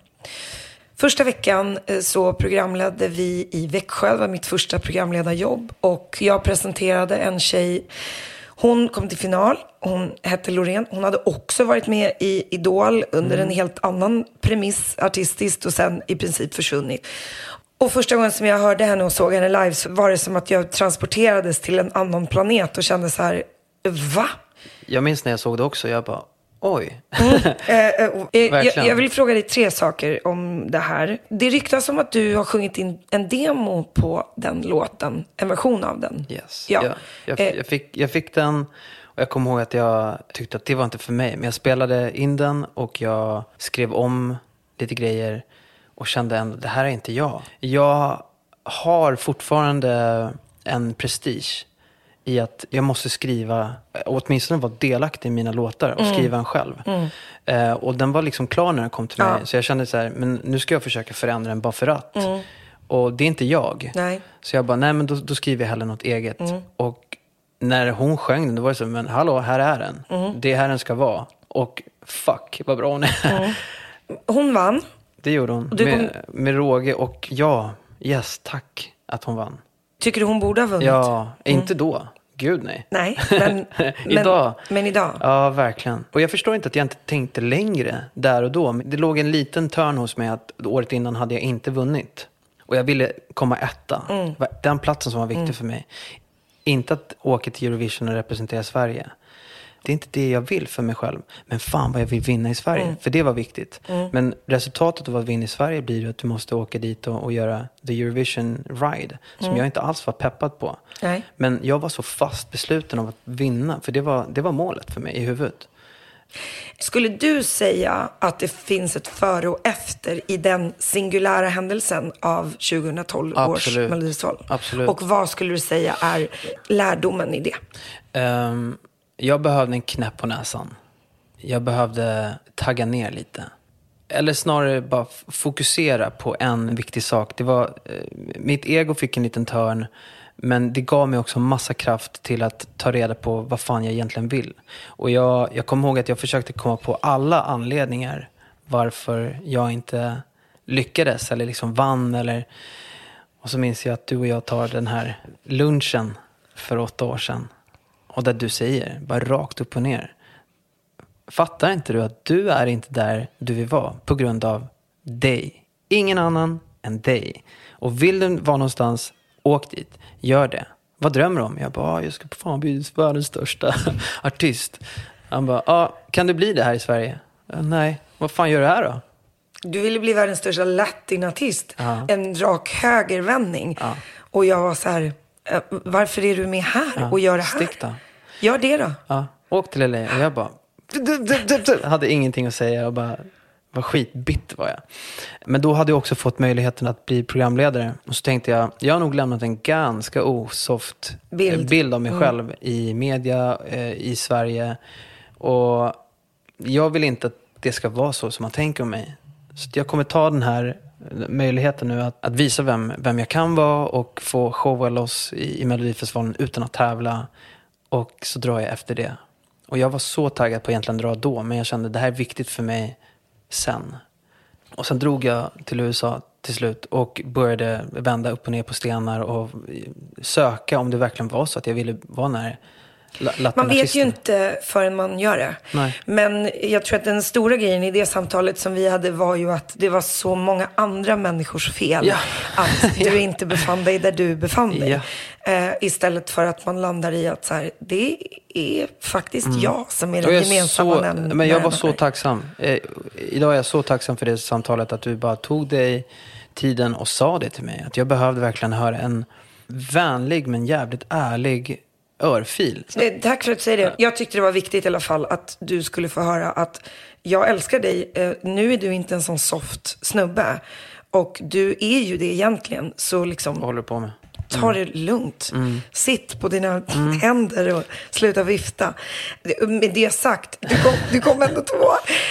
Första veckan eh, så programledde vi i Växjö. Det var mitt första programledarjobb. Och jag presenterade en tjej. Hon kom till final. Hon hette Loreen. Hon hade också varit med i Idol under mm. en helt annan premiss artistiskt och sen i princip försvunnit. Och första gången som jag hörde henne och såg henne live så var det som att jag transporterades till en annan planet och kände så här, va? Jag minns när jag såg det också, jag bara, oj. Mm. eh, eh, jag, jag vill fråga dig tre saker om det här. Det ryktas som att du har sjungit in en demo på den låten, en version av den. Yes, ja. jag, jag, eh. jag, fick, jag fick den och jag kommer ihåg att jag tyckte att det var inte för mig. Men jag spelade in den och jag skrev om lite grejer och kände ändå, det här är inte jag. Jag har fortfarande en prestige i att jag måste skriva, åtminstone vara delaktig i mina låtar och mm. skriva en själv. Mm. Eh, och den var liksom klar när den kom till ja. mig. Så jag kände så här, men nu ska jag försöka förändra den bara för att. Mm. Och det är inte jag. Nej. Så jag bara, nej men då, då skriver jag hellre något eget. Mm. Och när hon sjöng den, då var det så, men hallå, här är den. Mm. Det är här den ska vara. Och fuck, vad bra hon är. Mm. Hon vann. Det gjorde hon. Med, kom... med råge och ja, yes, tack att hon vann. Tycker du hon borde ha vunnit? Ja, inte mm. då. Gud nej. Nej, men, idag. Men, men idag. Ja, verkligen. Och jag förstår inte att jag inte tänkte längre där och då. Det låg en liten törn hos mig att året innan hade jag inte vunnit. Och jag ville komma etta. Mm. Den platsen som var viktig mm. för mig. Inte att åka till Eurovision och representera Sverige. Det är inte det jag vill för mig själv. Men fan vad jag vill vinna i Sverige. Mm. För det var viktigt. Mm. Men resultatet av att vinna i Sverige blir ju att du måste åka dit och, och göra the Eurovision ride. Som mm. jag inte alls var peppad på. Nej. Men jag var så fast besluten av att vinna. För det var, det var målet för mig i huvudet. Skulle du säga att det finns ett före och efter i den singulära händelsen av tjugohundratolv Absolut. års Melodifestival? Absolut. Och vad skulle du säga är lärdomen i det? Um, jag behövde en knäpp på näsan. Jag behövde tagga ner lite. Eller snarare bara fokusera på en viktig sak. Det var, uh, mitt ego fick en liten törn. Men det gav mig också massa kraft till att ta reda på vad fan jag egentligen vill. Och jag, jag kommer ihåg att jag försökte komma på alla anledningar varför jag inte lyckades eller liksom vann. Eller... Och så minns jag att du och jag tar den här lunchen för åtta år sedan. Och där du säger, bara rakt upp och ner. Fattar inte du att du är inte där du vill vara på grund av dig? Ingen annan än dig. Och vill du vara någonstans, åk dit. Gör det. Vad drömmer du om? Jag bara, jag ska på fan bli världens största artist. Han bara, ja, kan du bli det här i Sverige? Nej, vad fan gör du här då? Du ville bli världens största latinartist. Ja. En rak högervändning. Ja. Och jag var så här, varför är du med här ja. och gör det här? Stick då. Gör det då. Ja, åk till L A och jag bara, hade ingenting att säga och bara... var skitbitter var jag. Men då hade jag också fått möjligheten att bli programledare. Och så tänkte jag, jag har nog lämnat en ganska osoft bild, bild av mig mm. själv i media, eh, i Sverige. Och jag vill inte att det ska vara så som man tänker om mig. Så jag kommer ta den här möjligheten nu att, att visa vem, vem jag kan vara och få showa loss i, i Melodifestivalen utan att tävla. Och så drar jag efter det. Och jag var så taggad på att egentligen dra då, men jag kände att det här är viktigt för mig sen. Och sen drog jag till U S A till slut och började vända upp och ner på stenar och söka om det verkligen var så att jag ville vara när man vet ju inte förrän man gör det. Nej. Men jag tror att den stora grejen i det samtalet som vi hade var ju att det var så många andra människors fel ja. att du ja. inte befann dig där du befann dig. Ja. Eh, istället för att man landar i att så här, det är faktiskt mm. jag som är den jag gemensamma så, nämnaren. Men jag var så tacksam. Eh, idag är jag så tacksam för det samtalet att du bara tog dig tiden och sa det till mig. Att jag behövde verkligen höra en vänlig men jävligt ärlig örfil. Eh, tack för att du säger det. Jag tyckte det var viktigt i alla fall att du skulle få höra att jag älskar dig. Eh, nu är du inte en sån soft snubbe. Och du är ju det egentligen. Så liksom... Vad håller du på med? Ta det lugnt. Mm. Sitt på dina mm. händer och sluta vifta. Med det sagt, du kom, du kom ändå två.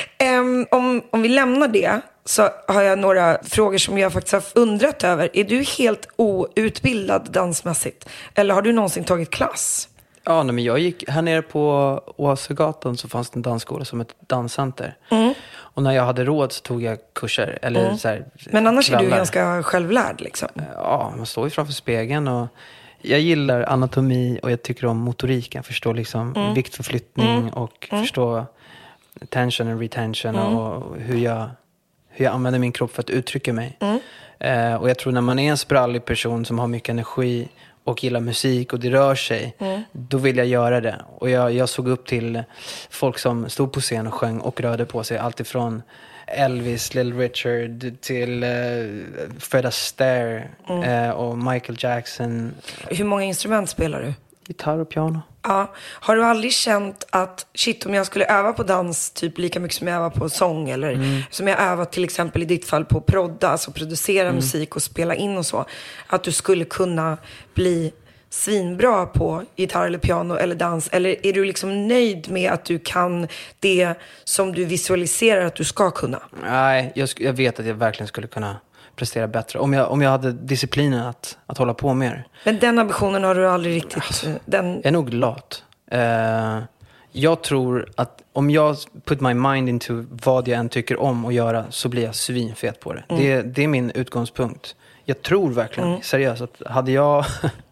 Um, om, om vi lämnar det så har jag några frågor som jag faktiskt har undrat över. Är du helt outbildad dansmässigt? Eller har du någonsin tagit klass? Ja, nej, men jag gick här nere på Oasagatan så fanns det en dansskola som ett danscenter. Mm. Och när jag hade råd så tog jag kurser. Eller mm. så här, men annars kvällar. är du ganska självlärd liksom. Ja, man står ju framför spegeln och jag gillar anatomi och jag tycker om motorik. Jag förstår liksom mm. viktförflyttning mm. och mm. förstå tension and retention mm. och hur jag, hur jag använder min kropp för att uttrycka mig. Mm. Eh, och jag tror när man är en sprallig person som har mycket energi och gillar musik och det rör sig, mm. då vill jag göra det. Och jag, jag såg upp till folk som stod på scen och sjöng och rörde på sig. Allt ifrån Elvis, Little Richard till uh, Fred Astaire mm. uh, och Michael Jackson. Hur många instrument spelar du? Gitarr och piano. Ja. Har du aldrig känt att shit, om jag skulle öva på dans typ lika mycket som jag övar på sång eller mm. som jag övar till exempel i ditt fall på prodda, alltså producera mm. musik och spela in och så, att du skulle kunna bli svinbra på gitarr eller piano eller dans, eller är du liksom nöjd med att du kan det som du visualiserar att du ska kunna? Nej, jag, jag vet att jag verkligen skulle kunna prestera bättre. Om jag, om jag hade disciplinen att, att hålla på mer. Men den ambitionen har du aldrig riktigt... Alltså, den... Jag är nog lat. Uh, jag tror att om jag put my mind into vad jag än tycker om att göra så blir jag svinfet på det. Mm. Det, det är min utgångspunkt. Jag tror verkligen, mm. seriöst, att hade jag...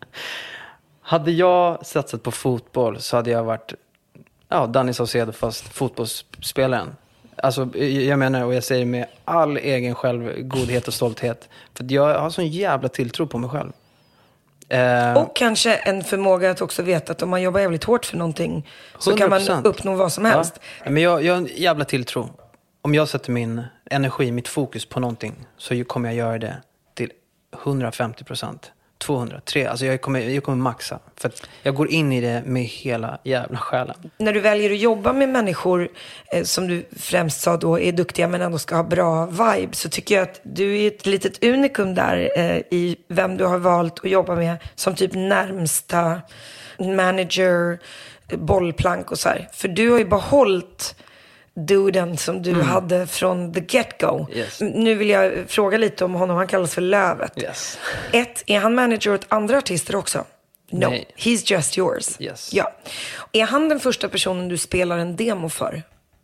hade jag satsat på fotboll så hade jag varit ja, Danny Saucedo fast fotbollsspelaren. Alltså, jag menar, och jag säger med all egen självgodhet och stolthet. För jag har sån jävla tilltro på mig själv. Eh, och kanske en förmåga att också veta att om man jobbar jävligt hårt för någonting så hundra procent kan man uppnå vad som helst. Ja. Men jag, jag har en jävla tilltro. Om jag sätter min energi, mitt fokus på någonting så kommer jag göra det till hundrafemtio procent. tvåhundra, tre. Alltså jag kommer, jag kommer maxa. För att jag går in i det med hela jävla själen. När du väljer att jobba med människor eh, som du främst sa då är duktiga men ändå ska ha bra vibe, så tycker jag att du är ett litet unikum där eh, i vem du har valt att jobba med som typ närmsta manager, bollplank och så här. För du har ju behållit duden som du mm. hade från the get-go. Yes. Nu vill jag fråga lite om honom. Han kallas för Lövet. Yes. Ett, är han manager åt andra artister också? No, Nej. He's just yours. Yes. Ja. Är han den första personen du spelar en demo för?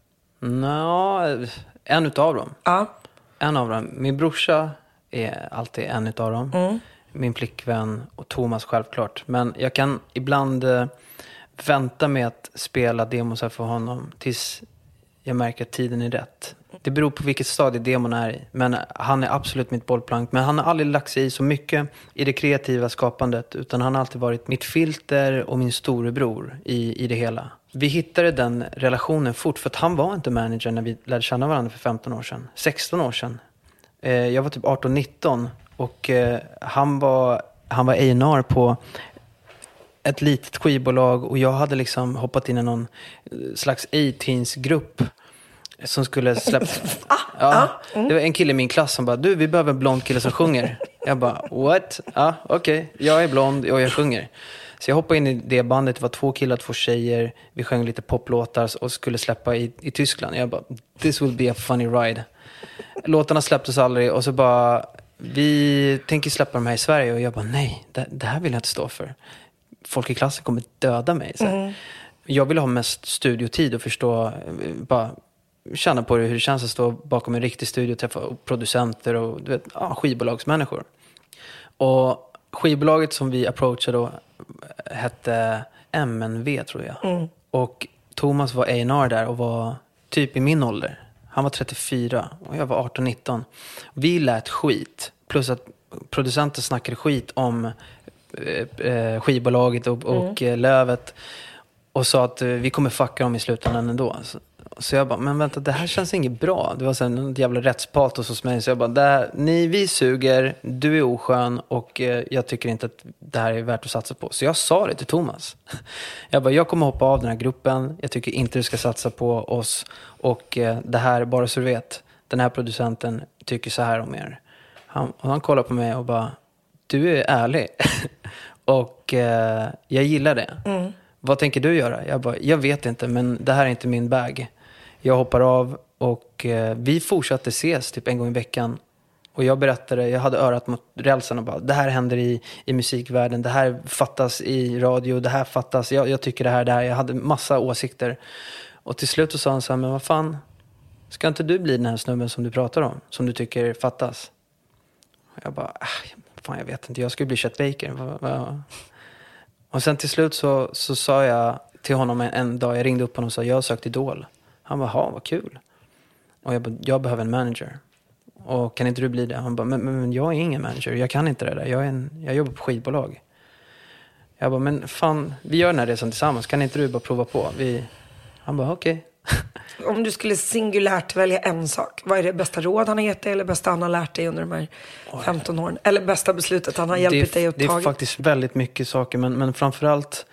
Nå, en utav dem. Ja. En av dem. Min brorsa är alltid en utav dem. Mm. Min flickvän och Thomas självklart. Men jag kan ibland eh, vänta med att spela demos för honom tills jag märker att tiden är rätt. Det beror på vilket stadie demon är i. Men han är absolut mitt bollplank. Men han har aldrig lagt sig i så mycket i det kreativa skapandet. Utan han har alltid varit mitt filter och min storebror i, i det hela. Vi hittade den relationen fort. För att han var inte manager när vi lärde känna varandra för femton år sedan. sexton år sedan. Eh, jag var typ arton nitton. Och eh, han var, han var A and R på ett litet skivbolag och jag hade liksom hoppat in i någon slags A-teens-grupp som skulle släppa... Ja, det var en kille i min klass som bara, du, vi behöver en blond kille som sjunger. Jag bara, what? Ja, okej, okay. Jag är blond och jag sjunger. Så jag hoppade in i det bandet, det var två killar, två tjejer. Vi sjöng lite poplåtar och skulle släppa i, i Tyskland. Jag bara, this will be a funny ride. låtarna släpptes aldrig och så bara, vi tänker släppa dem här i Sverige. Och jag bara, nej, det, det här vill jag inte stå för. Folk i klassen kommer döda mig. Så mm. Jag vill ha mest studiotid och förstå, bara känna på det, hur det känns att stå bakom en riktig studio och träffa producenter och du vet, ja, skivbolagsmänniskor. Och skivbolaget som vi approachade då hette M N V, tror jag. Mm. Och Thomas var A and R där och var typ i min ålder. Han var trettiofyra och jag var arton nitton. Vi lät skit. Plus att producenten snackade skit om eh, skivbolaget och, och mm. Lövet. Och sa att eh, vi kommer fucka dem i slutändan ändå. Så, så jag bara, men vänta, det här känns inget bra. Det var så en jävla rättspatos hos mig. Så jag bara, där, ni, vi suger, du är oskön och eh, jag tycker inte att det här är värt att satsa på. Så jag sa det till Thomas. Jag bara, jag kommer hoppa av den här gruppen. Jag tycker inte du ska satsa på oss. Och eh, det här, bara så du vet, den här producenten tycker så här om er. Han, och han kollar på mig och bara, du är ärlig. och eh, jag gillar det. Mm. Vad tänker du göra? Jag bara, jag vet inte, men det här är inte min bag. Jag hoppar av och eh, vi fortsatte ses typ en gång i veckan. Och jag berättade, jag hade örat mot rälsen och bara, det här händer i, i musikvärlden. Det här fattas i radio, det här fattas. Jag, jag tycker det här, det här. Jag hade massa åsikter. Och till slut så sa han så här, men vad fan, ska inte du bli den här snubben som du pratar om? Som du tycker fattas? Och jag bara, äh, fan jag vet inte, jag skulle bli Chet Baker. Va, va? Och sen till slut så, så sa jag till honom en, en dag, jag ringde upp honom och sa, jag har sökt Idol. Han bara, ha, vad kul. Och jag bara, jag behöver en manager. Och kan inte du bli det? Han bara, men, men jag är ingen manager, jag kan inte det där. Jag, är en, jag jobbar på skivbolag. Jag bara, men fan, vi gör den här resan tillsammans. Kan inte du bara prova på? Vi... Han bara, okej. Okay. Om du skulle singulärt välja en sak, vad är det bästa råd han har gett dig eller bästa han har lärt dig under de här femton åren? Eller bästa beslutet han har hjälpt dig att ta? Det är faktiskt väldigt mycket saker, men, men framförallt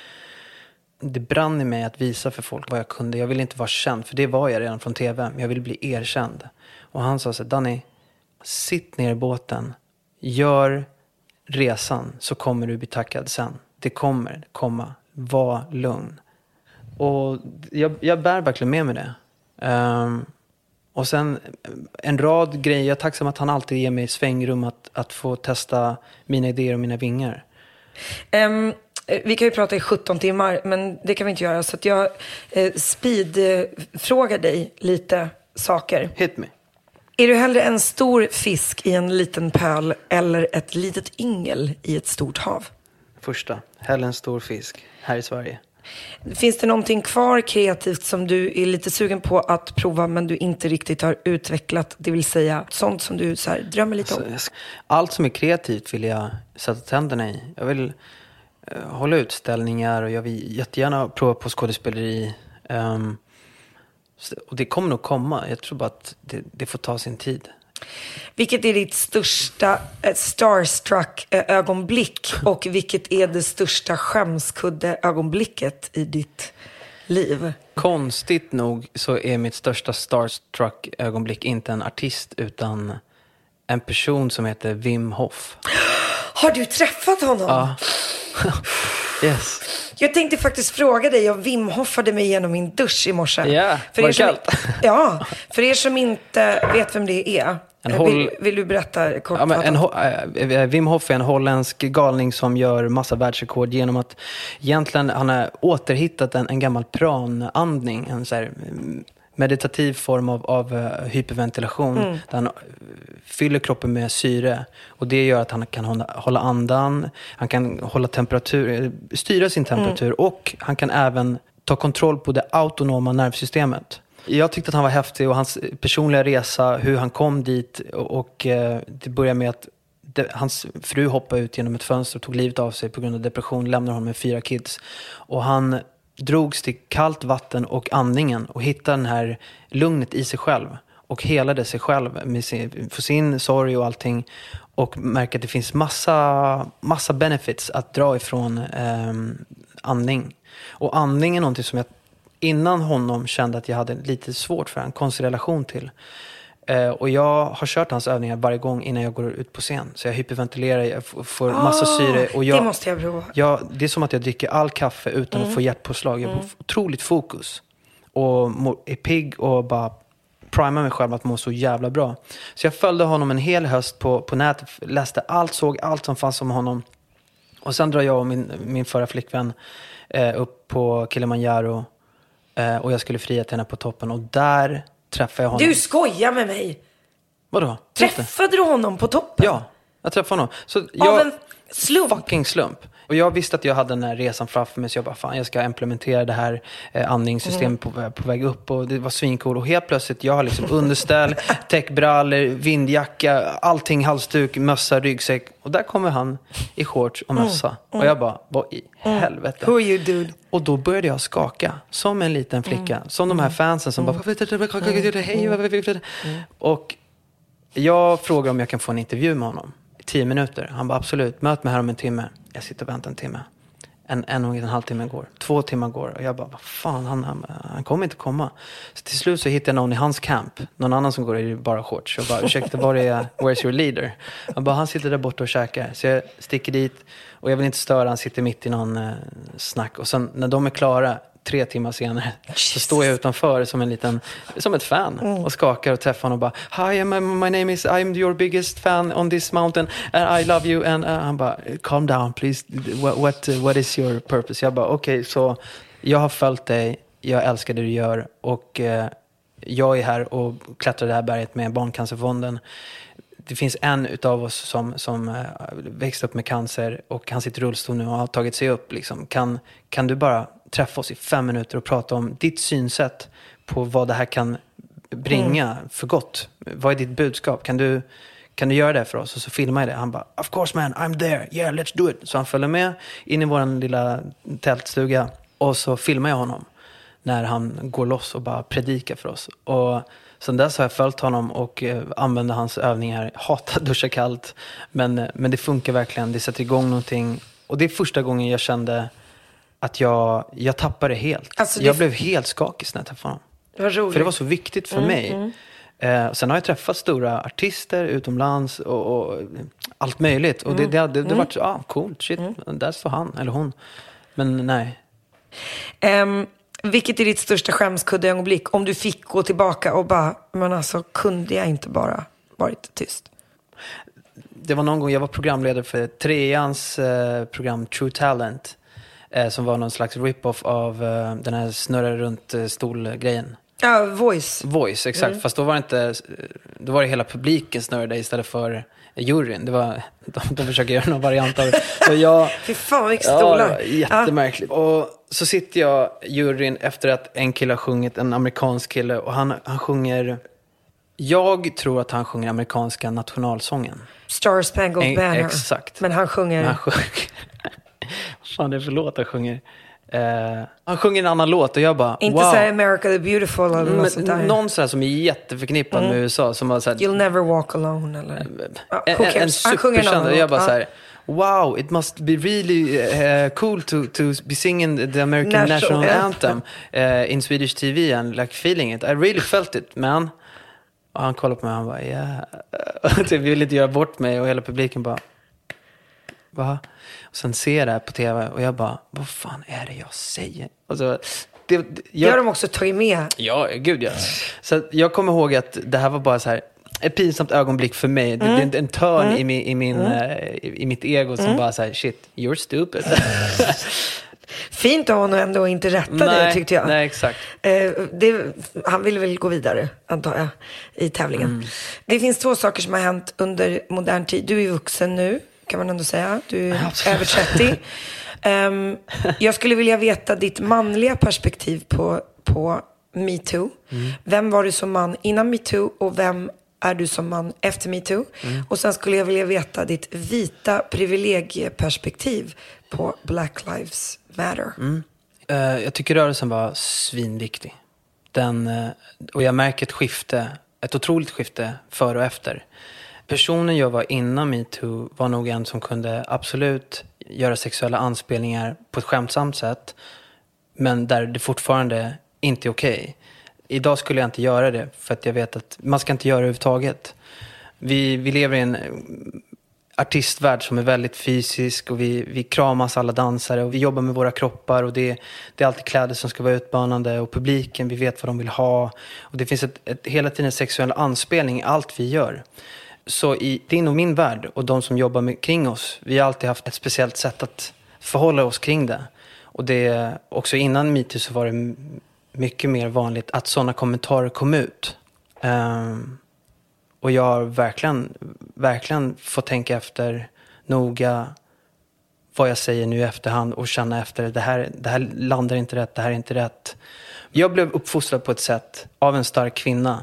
det brann i mig att visa för folk vad jag kunde. Jag ville inte vara känd, för det var jag redan från tv, men jag ville bli erkänd. Och han sa så här, Danny, sitt ner i båten, gör resan så kommer du bli tackad sen. Det kommer komma, var lugn. Och jag, jag bär verkligen med mig det. Um, och sen en rad grejer. Jag är tacksam att han alltid ger mig svängrum att, att få testa mina idéer och mina vingar. Um, vi kan ju prata i sjutton timmar, men det kan vi inte göra. Så att jag eh, speed eh, frågar dig lite saker. Hit me. Är du hellre en stor fisk i en liten pöl eller ett litet yngel i ett stort hav? Första. Hellre en stor fisk här i Sverige. Finns det någonting kvar kreativt som du är lite sugen på att prova men du inte riktigt har utvecklat? Det vill säga sånt som du så här drömmer lite om. Alltså, allt som är kreativt vill jag sätta tänderna i. Jag vill uh, hålla utställningar och jag vill jättegärna prova på skådespeleri. Um, och det kommer nog komma. Jag tror bara att det, det får ta sin tid. Vilket är ditt största eh, starstruck eh, ögonblick och vilket är det största skämskudde ögonblicket i ditt liv? Konstigt nog så är mitt största starstruck ögonblick inte en artist utan en person som heter Wim Hof. Har du träffat honom? Ja. Yes. Jag tänkte faktiskt fråga dig om Wim Hof hade mig genom min dusch i morse. Ja, yeah, var det kallt? Ja, för er som inte vet vem det är. En håll... vill, vill du berätta kort? Ja, men en ho- äh, Wim Hof är en holländsk galning som gör massa världsrekord genom att egentligen han har återhittat en, en gammal pranandning. En så här meditativ form av, av uh, hyperventilation. Mm. Där han fyller kroppen med syre. Och det gör att han kan hålla, hålla andan. Han kan hålla temperatur, styra sin temperatur. Mm. Och han kan även ta kontroll på det autonoma nervsystemet. Jag tyckte att han var häftig och hans personliga resa, hur han kom dit. Och, och uh, det började med att det, hans fru hoppade ut genom ett fönster och tog livet av sig på grund av depression. Lämnade honom med fyra kids. Och han drogs till kallt vatten och andningen och hittade den här lugnet i sig själv och helade sig själv med sin, för sin sorg och allting och märker att det finns massa, massa benefits att dra ifrån eh, andning. Och andning är någonting som jag innan honom kände att jag hade lite svårt för, en konstig relation till. Uh, och jag har kört hans övningar varje gång innan jag går ut på scen. Så jag hyperventilerar, jag f- får oh, massa syre. Och jag, det måste jag prova. Jag, det är som att jag dricker all kaffe utan mm. att få hjärtpåslag. Jag mm. får otroligt fokus. Och är pigg och bara prima mig själv att må så jävla bra. Så jag följde honom en hel höst på, på nätet, läste allt, såg allt som fanns om honom. Och sen drar jag och min, min förra flickvän eh, upp på Kilimanjaro eh, och jag skulle fria till henne på toppen. Och där träffade jag honom. Du skojar med mig! Vadå? Träffade du honom på toppen? Ja, jag träffade honom. Så Av jag, en slump? Fucking slump. Och jag visste att jag hade den här resan framför mig, så jag bara, fan, jag ska implementera det här eh, andningssystemet mm. på, på väg upp, och det var svincool. Och helt plötsligt, jag har liksom underställ, täckbrallor, vindjacka, allting, halsduk, mössa, ryggsäck. Och där kommer han i shorts och mössa. Mm. Mm. Och jag bara, vad i mm. helvete? Who are you, dude? Och då började jag skaka, som en liten flicka. Mm. Som de här fansen som mm. bara, hej, mm. Och jag frågar om jag kan få en intervju med honom. Tio minuter. Han bara, absolut, möt mig här om en timme. Jag sitter och väntar en timme. En, en och en halv timme går. Två timmar går. Och jag bara, vad fan, han, han, han kommer inte komma. Så till slut så hittar jag någon i hans camp. Någon annan som går i bara shorts. Jag bara, ursäkta, var är, where's your leader? Han bara, han sitter där borta och käkar. Så jag sticker dit. Och jag vill inte störa, han sitter mitt i någon eh, snack. Och sen när de är klara, tre timmar senare, så står jag utanför som en liten, som ett fan mm. och skakar och träffar honom och bara, hi, my, my name is, I'm your biggest fan on this mountain and I love you, and uh, han bara, calm down please, what, what, what is your purpose? Jag bara, okej, okay, så jag har följt dig, jag älskar det du gör, och uh, jag är här och klättrar det här berget med Barncancerfonden. Det finns en utav oss som, som uh, växte upp med cancer, och han sitter i rullstol nu och har tagit sig upp liksom. Kan, kan du bara träffa oss i fem minuter och prata om ditt synsätt på vad det här kan bringa mm. för gott? Vad är ditt budskap? Kan du, kan du göra det för oss? Och så filmar jag det. Han bara, of course man, I'm there. Yeah, let's do it. Så han följer med in i vår lilla tältstuga, och så filmar jag honom när han går loss och bara predikar för oss. Och sen dess har jag följt honom och eh, använder hans övningar. Hatar duscha kallt, men, men det funkar verkligen. Det sätter igång någonting. Och det är första gången jag kände att jag, jag tappade det helt. Alltså det jag f- blev helt skakig när jag träffade honom. Det var roligt. För det var så viktigt för mm, mig. Mm. Eh, sen har jag träffat stora artister utomlands och, och allt möjligt. Och mm. det, det, det, det mm. var ah, coolt, shit, mm. där står han eller hon. Men nej. Um, vilket är ditt största skämskuddeögonblick? Om du fick gå tillbaka och bara, men alltså kunde jag inte bara varit tyst? Det var någon gång jag var programledare för treans eh, program True Talent. Eh, som var någon slags rip-off av eh, den här snurrar runt eh, stolgrejen. Ja, uh, Voice. Voice, exakt. Mm. Fast då var det inte, då var det hela publiken snurrade istället för juryn. Det var, de, de försöker göra någon variant av det. Så jag, fy fan, vilka stolar. Ja, jättemärkligt. Ja. Och så sitter jag juryn efter att en kille har sjungit, en amerikansk kille, och han, han sjunger, jag tror att han sjunger amerikanska nationalsången. Star Spangled en, Banner. Exakt. Men han sjunger... Men han sjunger... Vad fan är det för låt han sjunger? Uh, han sjunger en annan låt och jag bara, inte wow. så här America the Beautiful eller något sånt där. Någon sån här som är jätteförknippad mm. med U S A som var så här, You'll never walk alone eller uh, en, en, en superkänd, och jag bara uh. så här, wow, it must be really uh, cool to to be singing the American National, National Anthem uh, in Swedish T V and like feeling it. I really felt it, man. Och han kollade på mig och han bara, yeah. Jag ville inte göra bort mig, och hela publiken bara, va? Och sen ser jag det här på tv och jag bara, vad fan är det jag säger? Alltså, det, det, jag... det har de också tagit med. Ja, gud ja. Så jag kommer ihåg att det här var bara så här ett pinsamt ögonblick för mig. Mm. Det, det är en törn mm. i, min, i, min, mm. uh, i, i mitt ego som mm. bara så här, shit, you're stupid. Fint av honom ändå inte rätta nej, det, tyckte jag. Nej, exakt. Eh, det, han ville väl gå vidare, antar jag, i tävlingen. Mm. Det finns två saker som har hänt under modern tid. Du är vuxen nu, kan man ändå säga. Du är över trettio. um, jag skulle vilja veta ditt manliga perspektiv på, på MeToo. Mm. Vem var du som man innan MeToo och vem är du som man efter MeToo? Mm. Och sen skulle jag vilja veta ditt vita privilegieperspektiv på Black Lives Matter. Mm. Uh, jag tycker rörelsen var svinviktig. Den, uh, och jag märker ett skifte, ett otroligt skifte före och efter. Personen jag var innan MeToo var nog en som kunde absolut göra sexuella anspelningar på ett skämtsamt sätt, men där det fortfarande inte är okej. Okay. Idag skulle jag inte göra det, för att jag vet att man ska inte göra det överhuvudtaget. Vi, vi lever i en artistvärld som är väldigt fysisk och vi, vi kramas alla dansare och vi jobbar med våra kroppar och det, det är alltid kläder som ska vara utmanande och publiken, vi vet vad de vill ha och det finns ett, ett, hela tiden en sexuell anspelning i allt vi gör. Så i din och min värld och de som jobbar med, kring oss, vi har alltid haft ett speciellt sätt att förhålla oss kring det. Och det, också innan MeToo så var det mycket mer vanligt att sådana kommentarer kom ut. Um, och jag har verkligen, verkligen fått tänka efter noga vad jag säger nu i efterhand och känna efter, det här, det här landar inte rätt, det här är inte rätt. Jag blev uppfostrad på ett sätt av en stark kvinna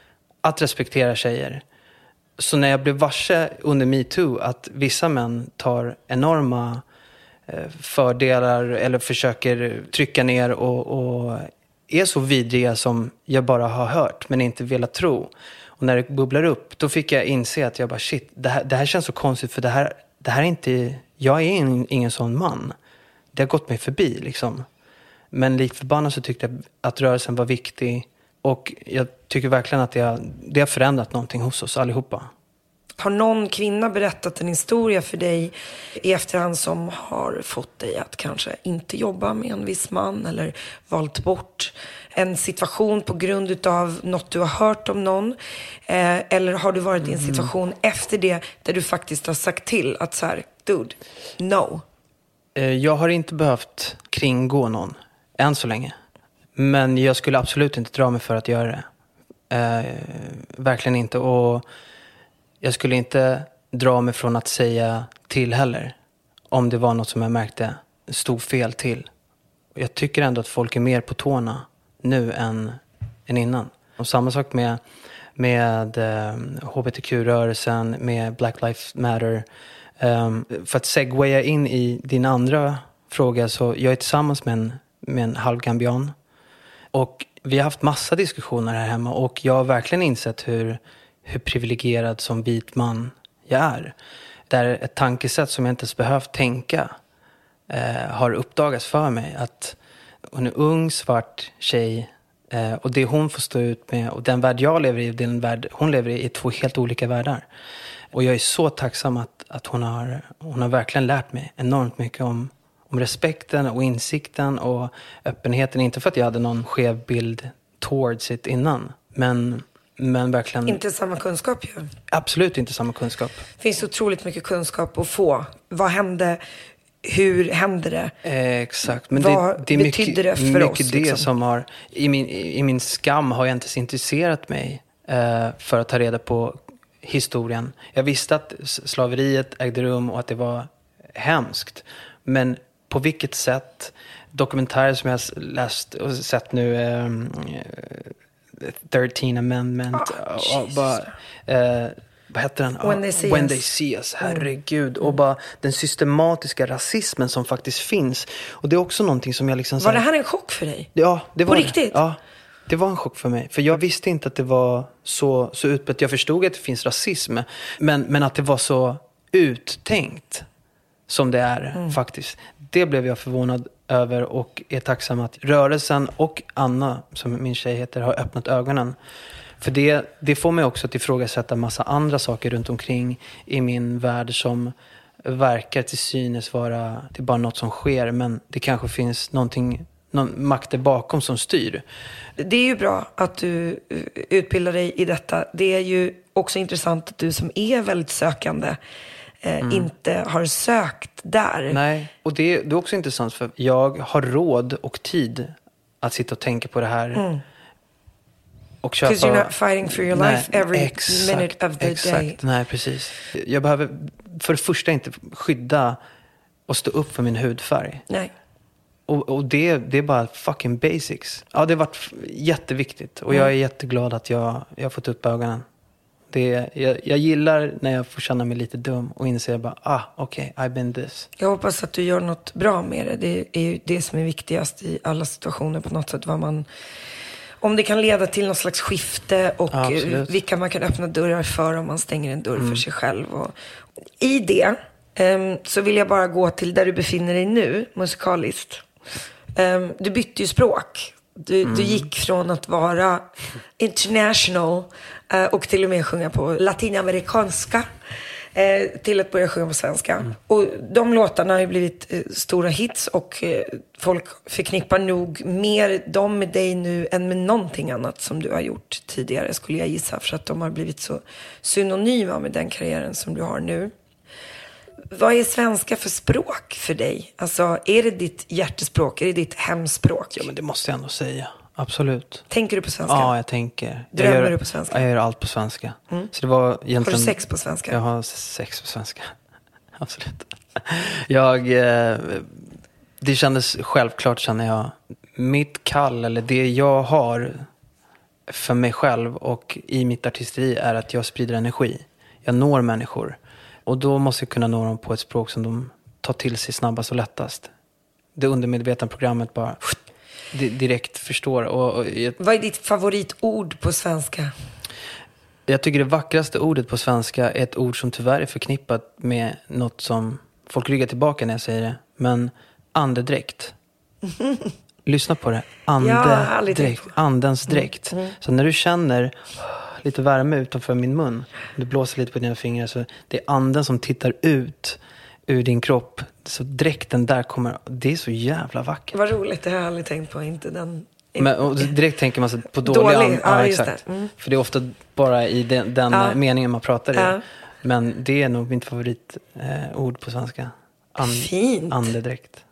att respektera tjejer. Så när jag blev varse under MeToo att vissa män tar enorma eh, fördelar eller försöker trycka ner och, och är så vidriga som jag bara har hört men inte velat tro. Och när det bubblar upp, då fick jag inse att jag bara shit, det här, det här känns så konstigt för det här, det här är inte, jag är ingen, ingen sån man. Det har gått mig förbi liksom. Men likt förbannat så tyckte jag att rörelsen var viktig. Och jag tycker verkligen att det har, det har förändrat någonting hos oss allihopa. Har någon kvinna berättat en historia för dig i efterhand som har fått dig att kanske inte jobba med en viss man eller valt bort en situation på grund av något du har hört om någon? Eh, eller har du varit i en situation mm. efter det där du faktiskt har sagt till att så här, dude, no? Eh, jag har inte behövt kringgå någon än så länge. Men jag skulle absolut inte dra mig för att göra det. Eh, verkligen inte. Och jag skulle inte dra mig från att säga till heller. Om det var något som jag märkte stod fel till. Jag tycker ändå att folk är mer på tårna nu än, än innan. Och samma sak med, med eh, H B T Q-rörelsen, med Black Lives Matter. Um, för att segwaya in i din andra fråga så jag är tillsammans med en, med en halvgambian. Och vi har haft massa diskussioner här hemma och jag har verkligen insett hur, hur privilegierad som vit man jag är. Där ett tankesätt som jag inte ens behövt tänka eh, har uppdagats för mig. Att hon är ung, svart tjej eh, och det hon får stå ut med och den värld jag lever i och den värld hon lever i är två helt olika världar. Och jag är så tacksam att, att hon, har, hon har verkligen lärt mig enormt mycket om Om respekten och insikten och öppenheten. Inte för att jag hade någon skev bild towards it innan. Men, men verkligen... Inte samma kunskap ju. Absolut inte samma kunskap. Det finns otroligt mycket kunskap att få. Vad hände? Hur hände det? Eh, exakt. Men Vad det, det är betyder mycket, det för mycket oss? Det Liksom? som har... I min, I min skam har jag inte intresserat mig eh, för att ta reda på historien. Jag visste att slaveriet ägde rum och att det var hemskt. Men... På vilket sätt, dokumentärer som jag har läst och sett nu, um, thirteen amendment, oh, och bara, uh, vad heter den? When they see When us. they see us, herregud. Mm. Och bara den systematiska rasismen som faktiskt finns. Och det är också någonting som jag liksom... Var det här en chock för dig? Ja, det var På det. riktigt? Ja, det var en chock för mig. För jag visste inte att det var så, så utbrett. Jag förstod att det finns rasism, men, men att det var så uttänkt som det är mm. faktiskt. Det blev jag förvånad över och är tacksam att rörelsen och Anna, som min tjej heter, har öppnat ögonen. För det, det får mig också att ifrågasätta massa andra saker runt omkring i min värld som verkar till synes vara, det är bara något som sker, men det kanske finns någonting, någon makt bakom som styr. Det är ju bra att du utbildar dig i detta. Det är ju också intressant att du som är väldigt sökande Mm. inte har sökt där. Nej, och det, det är också intressant för jag har råd och tid att sitta och tänka på det här mm. och köpa... Because you're not fighting for your Nej, life every exakt, minute of the exakt. day. Nej, precis. Jag behöver för det första inte skydda och stå upp för min hudfärg. Nej. Och, och det, det är bara fucking basics. Ja, det har varit jätteviktigt och mm. jag är jätteglad att jag, jag har fått upp ögonen. Det, jag, jag gillar när jag får känna mig lite dum och inser bara, ah, okej, okay, I've been this. Jag hoppas att du gör något bra med det. Det är ju det som är viktigast i alla situationer på något sätt. Vad man, om det kan leda till något slags skifte och ja, vilka man kan öppna dörrar för om man stänger en dörr mm. för sig själv. Och, i det um, så vill jag bara gå till där du befinner dig nu, musikaliskt. Um, du bytte ju språk. Du, mm. du gick från att vara international uh, och till och med sjunga på latinamerikanska eh, till att börja sjunga på svenska. Mm. Och de låtarna har ju blivit eh, stora hits och eh, folk förknippar nog mer dem med dig nu än med någonting annat som du har gjort tidigare, skulle jag gissa, för att de har blivit så synonyma med den karriären som du har nu. Vad är svenska för språk för dig? Alltså, är det ditt hjärtespråk? Är det ditt hemspråk? Ja, men det måste jag ändå säga. Absolut. Tänker du på svenska? Ja, jag tänker. Drömmer jag gör, du på svenska? Jag gör allt på svenska. Mm. Så det var egentligen... Har du sex på svenska? Jag har sex på svenska. Absolut. Jag... Eh, det kändes självklart, känner jag. Mitt kall, eller det jag har för mig själv och i mitt artisteri är att jag sprider energi. Jag når människor. Och då måste jag kunna nå dem på ett språk som de tar till sig snabbast och lättast. Det undermedvetna programmet bara direkt förstår. Och, och jag, vad är ditt favoritord på svenska? Jag tycker det vackraste ordet på svenska är ett ord som tyvärr är förknippat med något som folk ryggar tillbaka när jag säger det. Men andedräkt. Lyssna på det. Andedräkt. Andens dräkt. Mm. Mm. Så när du känner lite värme utanför min mun, du blåser lite på dina fingrar, så det är anden som tittar ut ur din kropp. Så dräkten där kommer, det är så jävla vackert. Vad roligt, det har jag aldrig tänkt på. Inte den... Men, och direkt tänker man sig på dålig, dålig and... ja, ja, just exakt. det. Mm. För det är ofta bara i den, den ja. meningen man pratar i. Ja. Men det är nog mitt favoritord eh, ord på svenska. And... Fint. Andedräkt.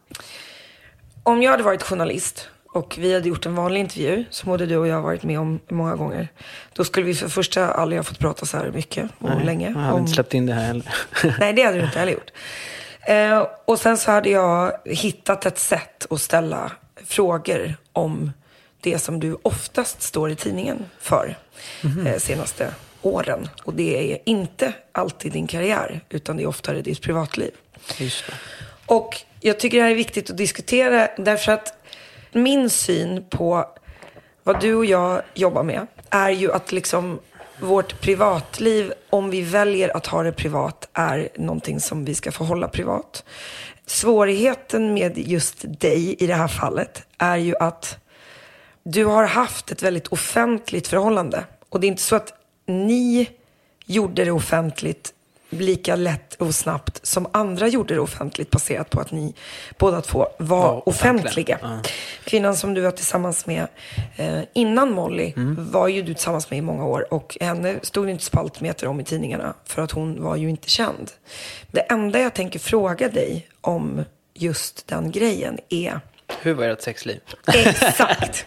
Om jag hade varit journalist och vi hade gjort en vanlig intervju som både du och jag har varit med om många gånger, då skulle vi för första aldrig ha fått prata så här mycket och Nej, länge. Jag hade om... inte släppt in det här heller. Nej, det hade du inte heller gjort. Eh, och sen så hade jag hittat ett sätt att ställa frågor om det som du oftast står i tidningen för mm-hmm. eh, senaste åren. Och det är inte alltid din karriär, utan det är oftare ditt privatliv. Just det. Och jag tycker det här är viktigt att diskutera, därför att min syn på vad du och jag jobbar med är ju att liksom vårt privatliv, om vi väljer att ha det privat, är någonting som vi ska få hålla privat. Svårigheten med just dig i det här fallet är ju att du har haft ett väldigt offentligt förhållande. Och det är inte så att ni gjorde det offentligt lika lätt och snabbt som andra gjorde det offentligt, baserat på att ni båda två var ja, offentliga. Ja. Kvinnan som du var tillsammans med eh, innan Molly mm. var ju du tillsammans med i många år, och henne stod inte spaltmeter om i tidningarna för att hon var ju inte känd. Det enda jag tänker fråga dig om just den grejen är... Hur var ert sexliv? Exakt.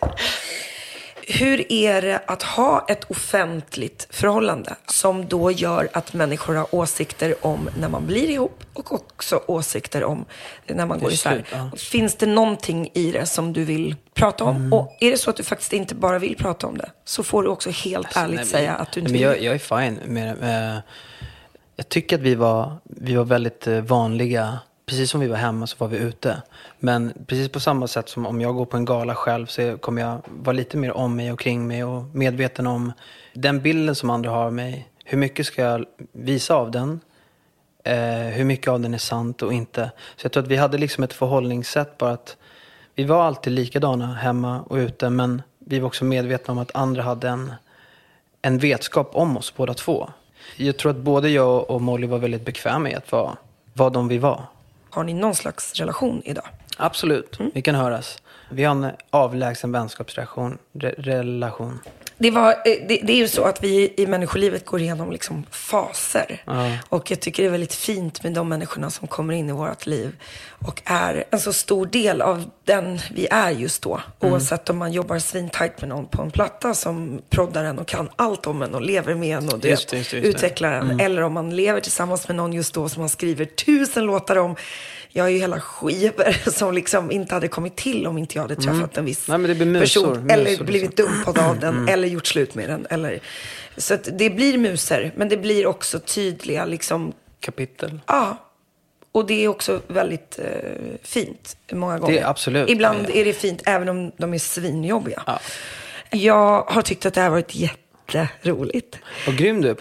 Hur är det att ha ett offentligt förhållande som då gör att människor har åsikter om när man blir ihop och också åsikter om när man går isär? Ja. Finns det någonting i det som du vill prata om? Mm. Och är det så att du faktiskt inte bara vill prata om det, så får du också helt alltså, ärligt nej, säga att du inte nej, vill. Men jag, jag är fine med det. Jag tycker att vi var, vi var väldigt vanliga. Precis som vi var hemma så var vi ute. Men precis på samma sätt som om jag går på en gala själv, så kommer jag vara lite mer om mig och kring mig och medveten om den bilden som andra har av mig. Hur mycket ska jag visa av den? Eh, hur mycket av den är sant och inte? Så jag tror att vi hade liksom ett förhållningssätt, bara att vi var alltid likadana hemma och ute, men vi var också medvetna om att andra hade en, en vetskap om oss båda två. Jag tror att både jag och Molly var väldigt bekväma med att vara vad de vi var. Har ni någon slags relation idag? Absolut, mm. vi kan höras. Vi har en avlägsen vänskapsrelation. Re- relation. Det, var, det, det är ju så att vi i människolivet går igenom liksom faser. Ja. Och jag tycker det är väldigt fint med de människorna som kommer in i vårt liv och är en så stor del av den vi är just då. Mm. Oavsett om man jobbar svintajt med någon på en platta som proddar en och kan allt om en och lever med en och det, just det, just det, just det. utvecklar en. Mm. Eller om man lever tillsammans med någon just då som man skriver tusen låtar om. Jag har ju hela skivor som liksom inte hade kommit till om inte jag hade träffat mm. en viss Nej, men det blir musor, person. Musor, eller liksom. blivit dumpad av den. Mm. Eller gjort slut med den. Eller... Så att det blir muser. Men det blir också tydliga liksom... kapitel. Ja. Och det är också väldigt eh, fint många gånger. Det är absolut. Ibland är det fint även om de är svinjobbiga. Ja. Jag har tyckt att det här har varit jätteroligt. Vad grym du är på det här.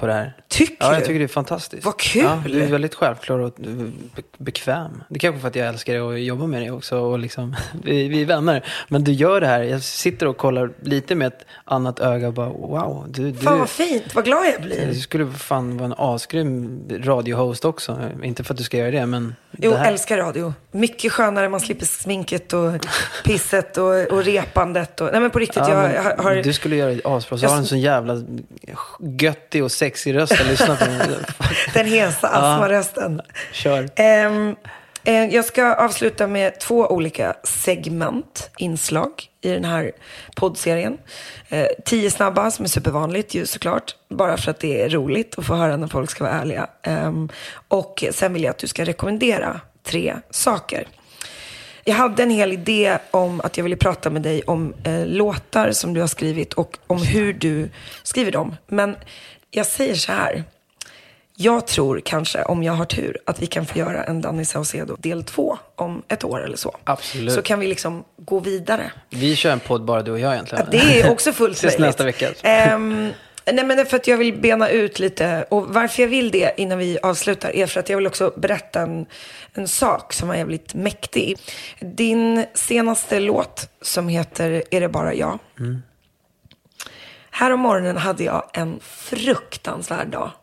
Tycker Ja, jag du? tycker det är fantastiskt. Vad kul! Ja, du är väldigt självklar och be- bekväm. Det är kanske för att jag älskar att jobba med dig också. Och liksom, vi, vi är vänner. Men du gör det här. Jag sitter och kollar lite med ett annat öga och bara, wow. Du, du, Fan vad fint, vad glad jag blir. Du skulle fan vara en asgrym radiohost också. Inte för att du ska göra det, men... Jo, det här. älskar radio. Mycket skönare, man slipper sminket och pisset och, och repandet. Och, nej men på riktigt, Ja, jag har... har Du skulle göra det asbra. Så jag har en sån jävla göttig och sexig röst att lyssna på. Den hesa astmarösten. Kör. Um, eh, jag ska avsluta med två olika segment, inslag i den här poddserien. Eh, tio snabba, som är supervanligt ju såklart. Bara för att det är roligt att få höra när folk ska vara ärliga. Um, och sen vill jag att du ska rekommendera tre saker. Jag hade en hel idé om att jag ville prata med dig om eh, låtar som du har skrivit och om hur du skriver dem. Men jag säger så här. Jag tror kanske, om jag har tur, att vi kan få göra en Danny Saucedo del två om ett år eller så. Absolut. Så kan vi liksom gå vidare. Vi kör en podd bara du och jag egentligen. Ja, det är också fullt Ses nästa vecka. Um, nej men det är för att jag vill bena ut lite. Och varför jag vill det innan vi avslutar är för att jag vill också berätta en, en sak som är jävligt mäktig. Din senaste låt som heter Är det bara jag? Mm. Här om morgonen hade jag en fruktansvärd dag.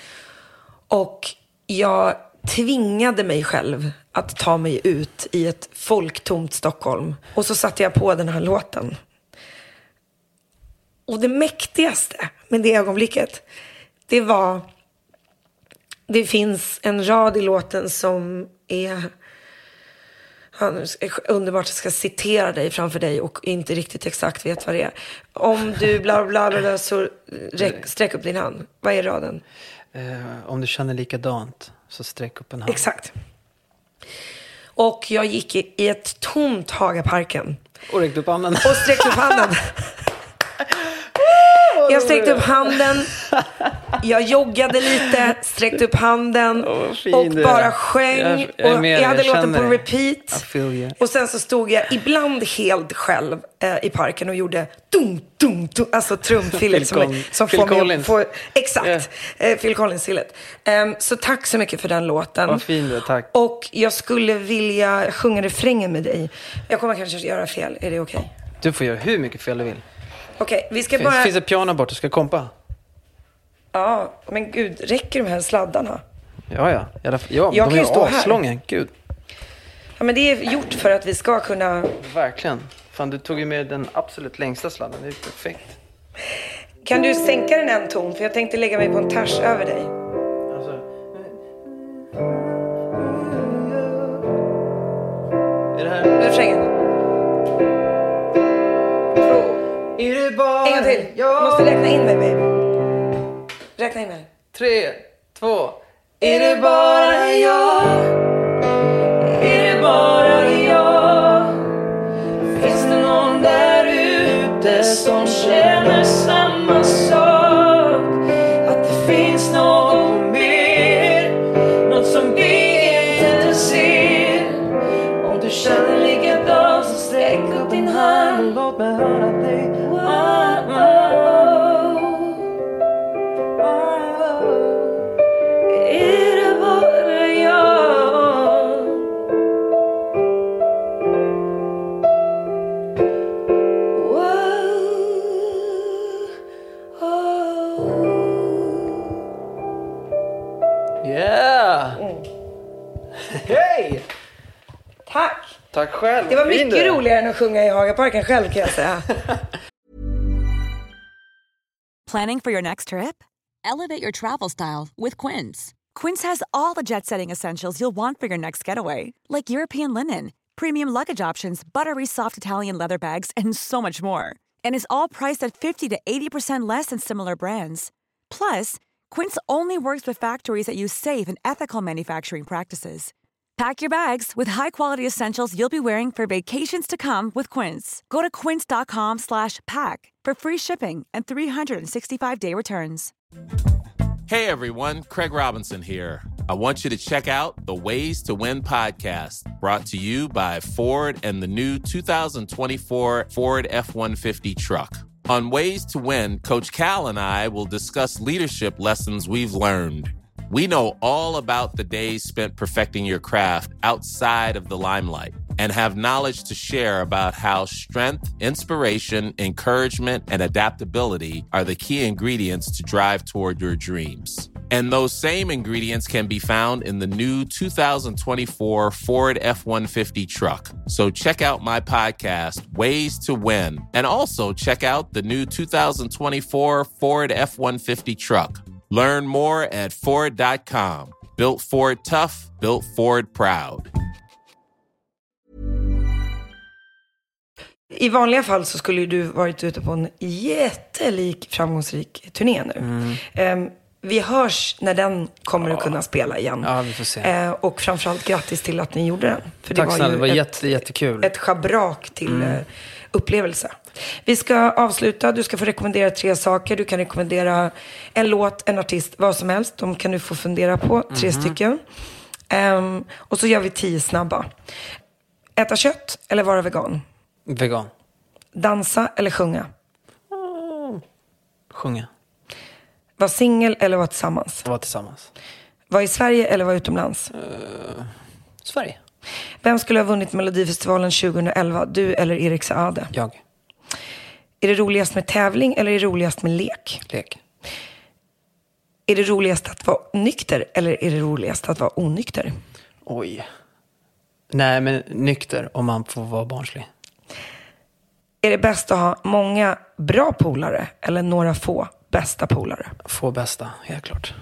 Och jag tvingade mig själv att ta mig ut i ett folktomt Stockholm. Och så satte jag på den här låten. Och det mäktigaste med det ögonblicket, det var... Det finns en rad i låten som är... Ja, nu ska, underbart, jag ska citera dig framför dig och inte riktigt exakt vet vad det är. Om du bla bla bla, bla så räck, sträck upp din hand. Vad är raden? Eh, om du känner likadant så sträck upp en hand. Exakt. Och jag gick i, i ett tomt Hagaparken. Och räckte upp handen. Och sträckte upp handen. Jag sträckte upp handen. Jag joggade lite, sträckte upp handen oh, och bara sjöng. Jag, jag, och jag hade jag låten på det. repeat. Och sen så stod jag ibland helt själv eh, i parken och gjorde dum, dum, dum, alltså trumfillet som, som Phil får Collins. mig få, exakt, yeah. eh, Phil Collins-fillet. Um, så tack så mycket för den låten. Vad fin du, tack. Och jag skulle vilja sjunga refrängen med dig. Jag kommer kanske göra fel, är det okej? Okay? Du får göra hur mycket fel du vill. Okej, okay, vi ska finns, bara... Finns ett piano bort, du ska kompa. Ja, men gud, räcker de här sladdarna? Ja, ja. Ja, ja jag de kan är stå aslånga, gud. Ja, men det är gjort för att vi ska kunna... Verkligen. Fan, du tog ju med den absolut längsta sladden, det är perfekt. Kan du sänka den en ton? För jag tänkte lägga mig på en ters över dig. Alltså... Är det här... Refrängen. Är det bara en gång till. Jag måste räkna in mig, baby. Räkna in mig. Tre, två. Är det bara jag? Är det bara jag? Finns det någon där ute som känner samma sak? Att det finns något mer, något som vi inte ser. Om du känner likadant så sträck upp din hand och låt mig höra dig. Hej! Tack! Tack själv. Det var mycket roligare än att sjunga i Hagaparken själv, kan jag säga. Planning for your next trip? Elevate your travel style with Quince. Quince has all the jet-setting essentials you'll want for your next getaway, like European linen, premium luggage options, buttery soft Italian leather bags, and so much more. And is all priced at fifty to eighty percent less than similar brands. Plus, Quince only works with factories that use safe and ethical manufacturing practices. Pack your bags with high-quality essentials you'll be wearing for vacations to come with Quince. Go to quince.com slash pack for free shipping and three sixty-five day returns. Hey everyone, Craig Robinson here. I want you to check out the Ways to Win podcast, brought to you by Ford and the new two thousand twenty-four Ford F one fifty truck. On Ways to Win, Coach Cal and I will discuss leadership lessons we've learned. We know all about the days spent perfecting your craft outside of the limelight and have knowledge to share about how strength, inspiration, encouragement, and adaptability are the key ingredients to drive toward your dreams. And those same ingredients can be found in the new two thousand twenty-four Ford F one fifty truck. So check out my podcast, Ways to Win, and also check out the new two thousand twenty-four Ford F one fifty truck. Learn more at Ford dot com. Built Ford tough, built Ford proud. I vanliga fall så skulle du varit ute på en jättelik framgångsrik turné nu. Mm. Um, vi hörs när den kommer ja. att kunna spela igen. Ja, vi får se. Uh, och framförallt grattis till att ni gjorde den. För Tack det var snälla, ju det var ett, jätte, jättekul. Ett schabrak till mm. uh, upplevelse. Vi ska avsluta. Du ska få rekommendera tre saker. Du kan rekommendera en låt, en artist, vad som helst. De kan du få fundera på. Tre mm. stycken. Um, och så gör vi tio snabba. Äta kött eller vara vegan? Vegan. Dansa eller sjunga? Mm. Sjunga. Var singel eller vara tillsammans? Vara tillsammans. Var i Sverige eller var utomlands? Uh, Sverige. Vem skulle ha vunnit Melodifestivalen tjugoelva? Du eller Erik Saade? Jag. Är det roligast med tävling eller är det roligast med lek? Lek. Är det roligast att vara nykter eller är det roligast att vara onykter? Oj. Nej, men nykter om man får vara barnslig. Är det bäst att ha många bra polare eller några få bästa polare? Få bästa, helt klart.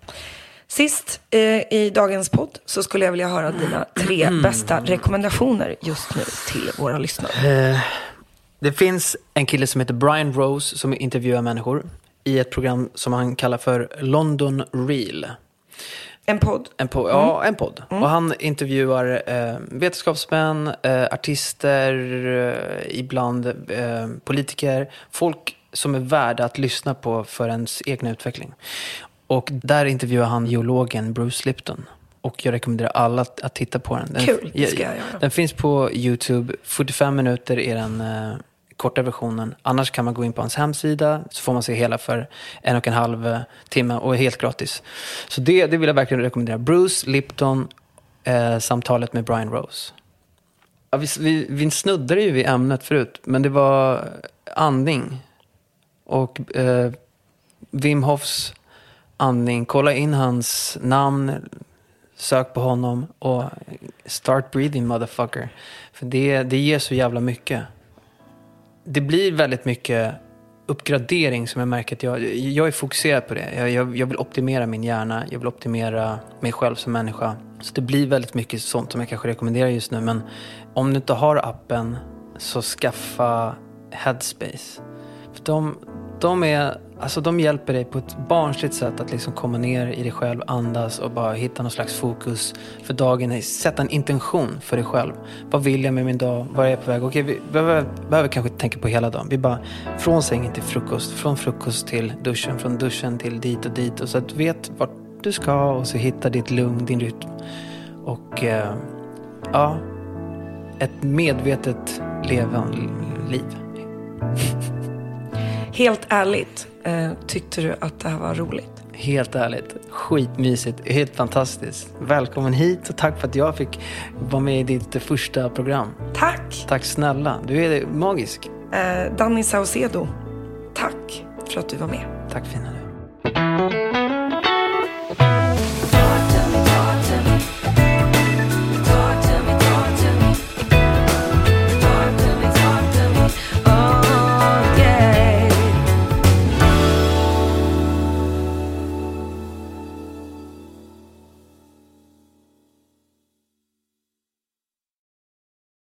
Sist eh, i dagens podd så skulle jag vilja höra dina tre bästa rekommendationer just nu till våra lyssnare. Eh, det finns en kille som heter Brian Rose som intervjuar människor i ett program som han kallar för London Real. En podd? En po- mm. Ja, en podd. Mm. Och han intervjuar eh, vetenskapsmän, eh, artister, eh, ibland eh, politiker, folk som är värda att lyssna på för ens egna utveckling. Och där intervjuar han geologen Bruce Lipton. Och jag rekommenderar alla att, att titta på den. Den, Kul, det ska jag göra. Den finns på YouTube. fyrtiofem minuter är den eh, korta versionen. Annars kan man gå in på hans hemsida. Så får man se hela för en och en halv eh, timme. Och är helt gratis. Så det, det vill jag verkligen rekommendera. Bruce Lipton, eh, samtalet med Brian Rose. Ja, vi, vi, vi snuddade ju vid ämnet förut. Men det var andning. Och eh, Wim Hofs andning. Kolla in hans namn. Sök på honom. Och start breathing, motherfucker. För det, det ger så jävla mycket. Det blir väldigt mycket uppgradering som jag märker att jag, jag är fokuserad på det. Jag, jag, jag vill optimera min hjärna. Jag vill optimera mig själv som människa. Så det blir väldigt mycket sånt som jag kanske rekommenderar just nu. Men om du inte har appen så skaffa Headspace. För de, de, är, alltså de hjälper dig på ett barnsligt sätt att liksom komma ner i dig själv, andas och bara hitta någon slags fokus för dagen. Sätta en intention för dig själv. Vad vill jag med min dag? Var är jag på väg? Okej, vi behöver, behöver kanske tänka på hela dagen. Vi bara från sängen till frukost, från frukost till duschen, från duschen till dit och dit. Och så att du vet vart du ska och så hitta ditt lugn, din rytm. Och eh, ja, ett medvetet levande liv. Helt ärligt, eh, tyckte du att det här var roligt? Helt ärligt, skitmysigt, helt fantastiskt. Välkommen hit och tack för att jag fick vara med i ditt första program. Tack! Tack snälla, du är magisk. Eh, Danny Saucedo, tack för att du var med. Tack fina du.